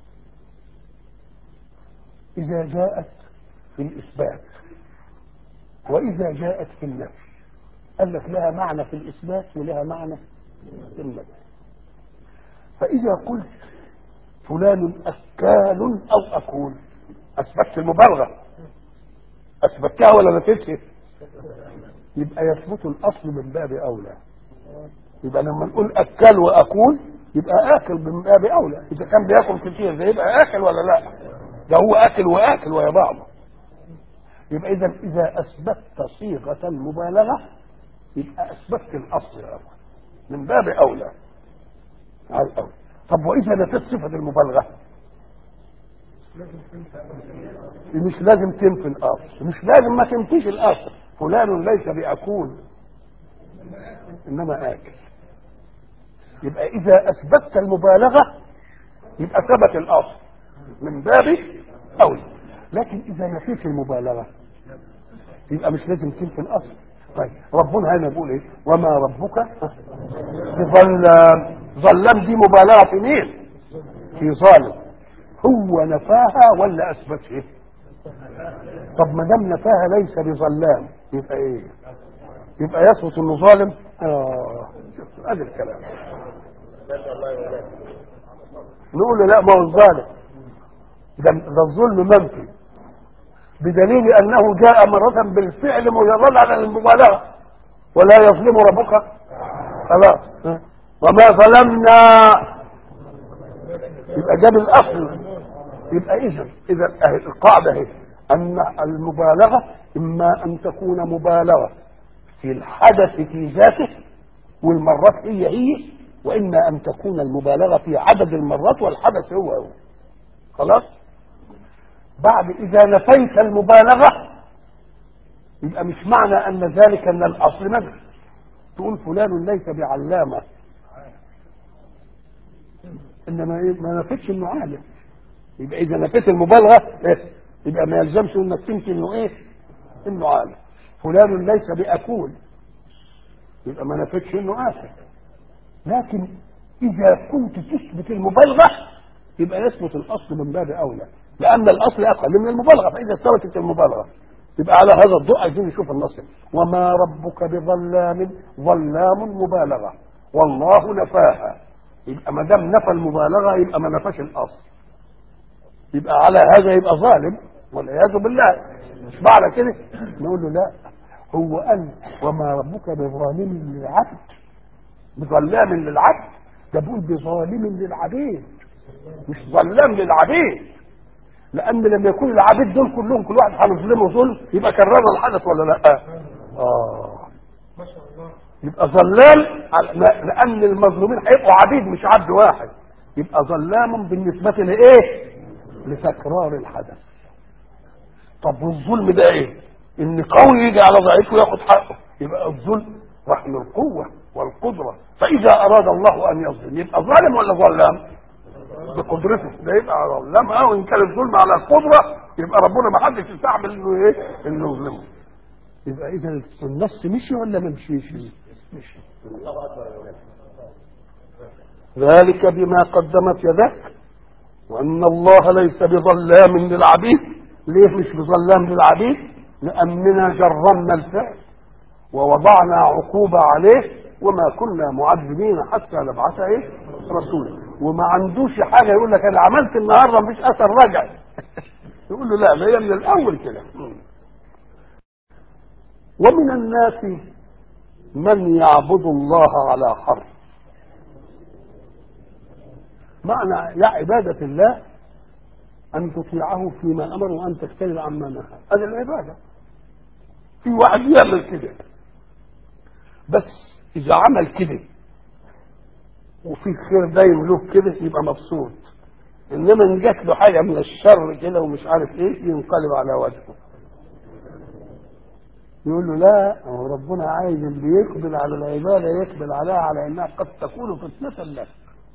اذا جاءت في الاثبات واذا جاءت في النفي، قال لك لها معنى في الاثبات ولها معنى في النفي. فاذا قلت فلان اكال او اكول، اثبتت المبالغه، اثبتها ولا نفيتها؟ يبقى يثبت الاصل من باب اولى. يبقى لما نقول اكل واكول يبقى اكل من باب اولى. اذا كان بياكل كتير ده يبقى اكل ولا لا؟ ده هو اكل واكل ويا بعض. يبقى اذا اذا اثبتت صيغه المبالغه يبقى اثبتت الاصل يا رب من باب اولى على الاول. طب واذا نفيت صفه المبالغه مش لازم تنفي الاصل، مش لازم ما تنفيش الاصل. فلان ليس باكول انما اكل. يبقى اذا اثبتت المبالغه يبقى ثبت الاصل من باب اولى. لكن اذا نفيت المبالغه يبقى مش لازم تنفي الاصل. طيب ربنا هنا بيقول ايه؟ وما ربك بظلام. ظلام دي مبالغه في مين؟ في ظالم. هو نفاها ولا اثبتها؟ طب ما دام نفاها ليس بظلام يبقى ايه؟ يبقى يثبت انه ظالم. اه هذا الكلام. نقول له لا، ما هو الظالم ده, ده الظلم منفي بدليل انه جاء مره بالفعل مجرد على المبالغه. ولا يظلم ربك. خلاص. وما ظلمنا يبقى جاب الاصل. يبقى اذا اذا القاعده هي ان المبالغه اما ان تكون مبالغه في الحدث في ذاته والمرات هي هي، واما ان تكون المبالغه في عدد المرات والحدث هو هو. خلاص. بعد اذا نفيت المبالغه يبقى مش معنى ان ذلك ان الاصل نفي. تقول فلان ليس بعلامه انما إيه؟ ما نفيتش انه عالم. يبقى اذا نفيت المبالغه إيه؟ يبقى ما يلزمش انك تنفي انه ايه؟ انه عالم. فلان ليس باكول يبقى ما نفيتش انه اكل. لكن اذا كنت تثبت المبالغه يبقى يثبت الاصل من باب اولى، لان الاصل اقل من المبالغه. فاذا ثبتت المبالغه يبقى على هذا الضوء عايزين نشوف النص. وما ربك بظلام. ظلام مبالغه والله نفاها. يبقى ما دام نفى المبالغه يبقى ما نفاش الاصل. يبقى على هذا يبقى ظالم والعياذ بالله. مش معنى كده نقول له لا، هو قال وما ربك بظالم للعبد. بظلام للعبد ده بيقول بظالم للعبيد مش ظلام للعبيد. لان لما يكون العبيد دول كلهم كل واحد هنظلمه ظلم يبقى كرر الحدث ولا لا؟ اه ما شاء الله. يبقى ظلام لان المظلومين هيبقوا عبيد مش عبد واحد. يبقى ظلام بالنسبه لايه؟ لتكرار الحدث. طب والظلم ده ايه؟ ان قوي يجي على ضعيف وياخد حقه. يبقى الظلم رحم القوه والقدره. فاذا اراد الله ان يظلم يبقى ظالم ولا ظلام؟ بقدرته. ده يبقى ظلام. او ان كان الظلم على القدره يبقى ربنا ما حدش يستعمل انه ايه؟ انه يظلمه. يبقى اذا النص مشي ولا ما مشيش؟ مشي. ذلك بما قدمت يدك وان الله ليس بظلام للعبيد. ليه مش بظلام للعبيد؟ لاننا جرمنا الفعل ووضعنا عقوبه عليه وما كنا معذبين حتى نبعث ايه؟ رسولا. وما عندوش حاجه يقول لك انا عملت النهارده مفيش اثر رجع. يقول له لا، ده هي من الاول كده. ومن الناس من يعبد الله على حرف. معنى يا عبادة الله أن تطيعه فيما أمر وأن تجتنب عما نهى. هذه العبادة. في واحد يعمل كده بس إذا عمل كده وفي خير دايم له كده يبقى مبسوط. انما ان جات له حاجه من الشر كده ومش عارف ايه ينقلب على وجهه، يقول له لا، هو ربنا عايز اللي يقبل على العباده يقبل عليها على انها قد تكون فتنه لك.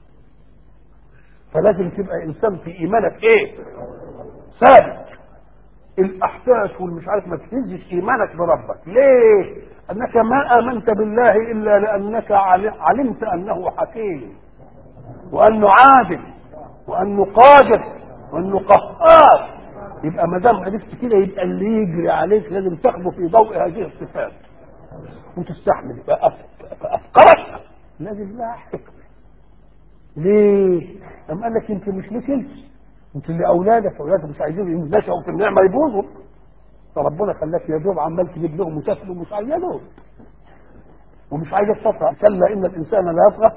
فلازم تبقى انسان في ايمانك ايه؟ ثابت. الاحداث والمش عارف ما تهزش ايمانك بربك. ليه؟ انك ما امنت بالله الا لانك علمت انه حكيم، وانه عادل، وانه قادر، وانه قهار. يبقى ما دام عرفت كده يبقى اللي يجري عليك لازم تاخده في ضوء هذه الصفات وتستحمل. يبقى افكارك لازم لها حكمه. ليه؟ أم قال لك يمكن مش ليك انت، انت اللي اولادك اولادك مش عايزين ينشأوا في النعمه يبوظوا، فربنا خلاك يا دوب عمال تجيب لهم وتاكل ومش عايز يدوب ومش عايز تطلع. كلا ان الانسان لا يطغى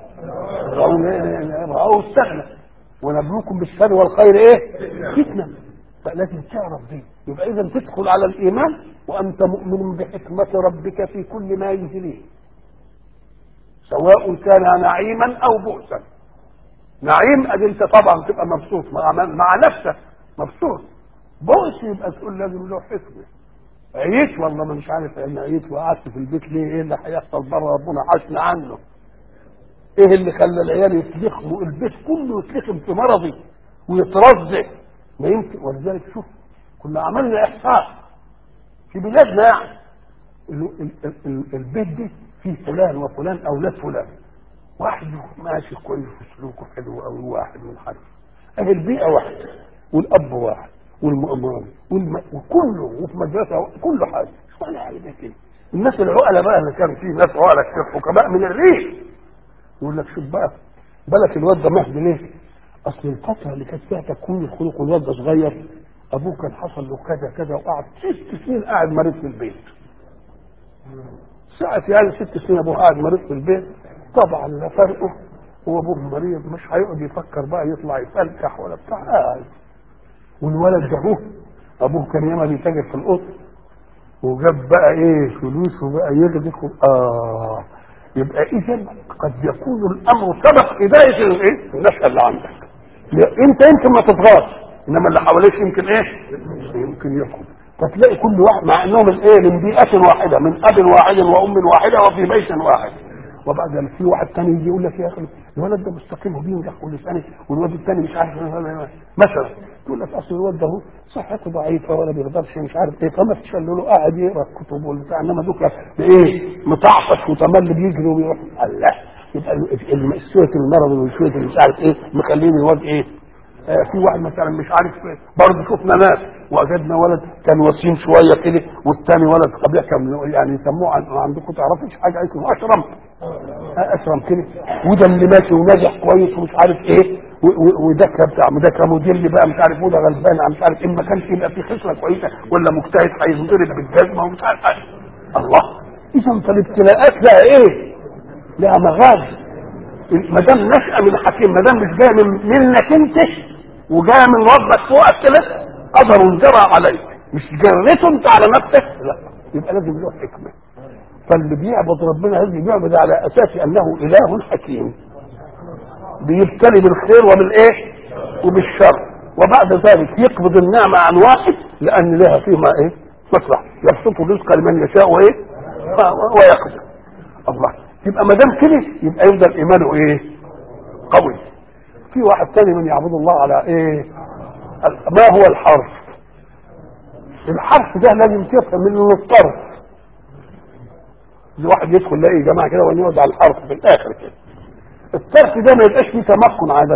او استغنى ونبلوكم بالشر والخير ايه؟ فتنه. فلازم تعرف دي. يبقى اذا تدخل على الايمان وانت مؤمن بحكمه ربك في كل ما يجريه، سواء كان نعيما او بؤسا. نعيم ادي انت طبعا تبقى مبسوط مع, مع نفسك مبسوط. بؤس يبقى تقول لازم له حكمه. عييت والله ما مش عارف انا عييت وقعدت في البيت ليه؟ ايه اللي هيحصل بره؟ ربنا حاشنا عنه. ايه اللي خلى العيال يتلخموا؟ البيت كله يتلخم في مرضي ويترزع. ما يمكن. ولذلك شوف كنا عملنا احصاء في بلادنا يعني البيت دي فيه فلان وفلان اولاد فلان، واحد ماشي كويس وسلوكه حلو قوي، واحد من حد اهل البيئه واحده، والاب واحد، والمؤمن والم... وكله وفي مدرسه كله حاجه. ولا عايزه كده. الناس العقلاء بقى اللي كان فيه ناس عقلاء كتير حكماء من الريف يقول لك شوف بقى بالك الواد ده مهدي ليه؟ اصل الفتره اللي كانت فيها تكوين الخلق والواد ده صغير ابوه كان حصل له كذا كذا وقعد ست سنين قاعد مريض في البيت. ساعة يعني ست سنين ابوه قاعد مريض في البيت، طبعا لا فرقه. هو ابوه مريض مش هيقعد يفكر بقى يطلع يفلكح ولا بتاع. قاعد والولد ده هو ابوه كان ياما بيتاجر في القط وجاب بقى ايه فلوس وبقى يغدق. اه يبقى اذا قد يكون الامر سبق هدايه الايه؟ النشأة اللي عندك. انت يمكن ما تتغاظ انما اللي حواليك يمكن ايه؟ يمكن يحكم. فتلاقي كل واحد مع انهم الايه من بيئه واحده، من اب واحد وام واحده وفي بيت واحد، وبعد ما في واحد ثاني يجي يقول لك يا اخي الولد ده مستقيم وبينجح كل سنه والولد الثاني مش عارف مثلا، تقول لك اصل الولد ده صحته ضعيفه ولا بيقدرش مش عارف ايه، فما تشلوا له قاعد يقرا الكتب والبتاع، انما دوك ايه متعطش وتمل بيجري وبيروح. الله يبقى سوره المرض وسوره مش عارف ايه مخلين الواد ايه. آه في واحد مثلا مش عارف برضه شفنا ناس وجدنا ولد كان وسيم شويه كده والثاني ولد قبيح كان يعني يسموه عندكم تعرفوش حاجه اسمه اشرم. آه اشرم كده. وده اللي ماشي وناجح كويس ومش عارف ايه وده بتاع ده كموديل بقى مش عارف وده غلبان مش عارف ايه. ما كانش يبقى في خصله كويسه ولا مجتهد هينضرب بالجزمه ومش عارف ايه. الله. اذا فالابتلاءات لها ايه؟ لها مغازي. ما دام نشأة من حكيم، ما دام مش جايه من منك انت وجايه من ربك فوقك كده قدر جرى عليك، مش جريته انت على نفسك، لا يبقى لازم له حكمه. فاللي بيعبد ربنا لازم بيعبد على اساس انه اله حكيم بيبتلي بالخير وبالايه وبالشر، وبعد ذلك يقبض النعمه عن واحد لان لها فيما ايه مصلحه، يبسط الرزق لمن يشاء وايه ويقدر. الله. يبقى ما دام كده يبقى يفضل ايمانه ايه قوي. في واحد تاني من يعبد الله على ايه؟ ما هو الحرف؟ الحرف ده لازم تفهم منه الطرف. الواحد يدخل يلاقي جماعه كده ونقعد على الحرف في الاخر كده. الطرف ده ما يبقاش فيه تمكن عاده.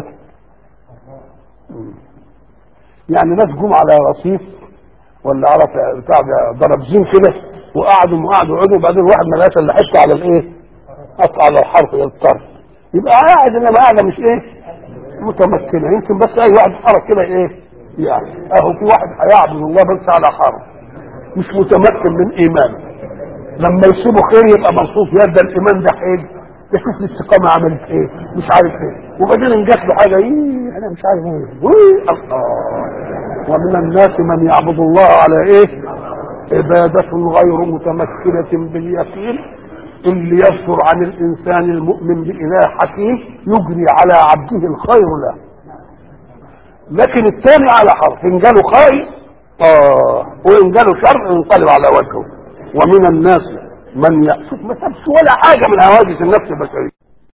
يعني ناس جم على رصيف ولا على بتاع ضرب زين كده وقعدوا وقعدوا وقعدوا وبعدين واحد ما لقاش الا حته على الايه؟ قطع على الحرف الطرف. يبقى قاعد انما قاعده مش ايه متمكنه. يمكن بس اي واحد حرف كده ايه يعني اهو في واحد هيعبد الله بس على حرف مش متمكن من ايمانه. لما يسيبه خير يبقى مبسوط يا ده الايمان ده حلو، يشوف الاستقامه عملت ايه مش عارف ايه، وبعدين ان جات له حاجه ايه انا مش عارف ايه. الله. ومن الناس من يعبد الله على ايه عباده غير متمكنه باليقين اللي يصدر عن الانسان المؤمن باله حكيم يجري على عبده الخير له. لكن الثاني على حرف، ان جاله خير اه وان جاله شر ينقلب على وجهه. ومن الناس من يأسف، ما سابش ولا حاجه من هواجس النفس البشريه.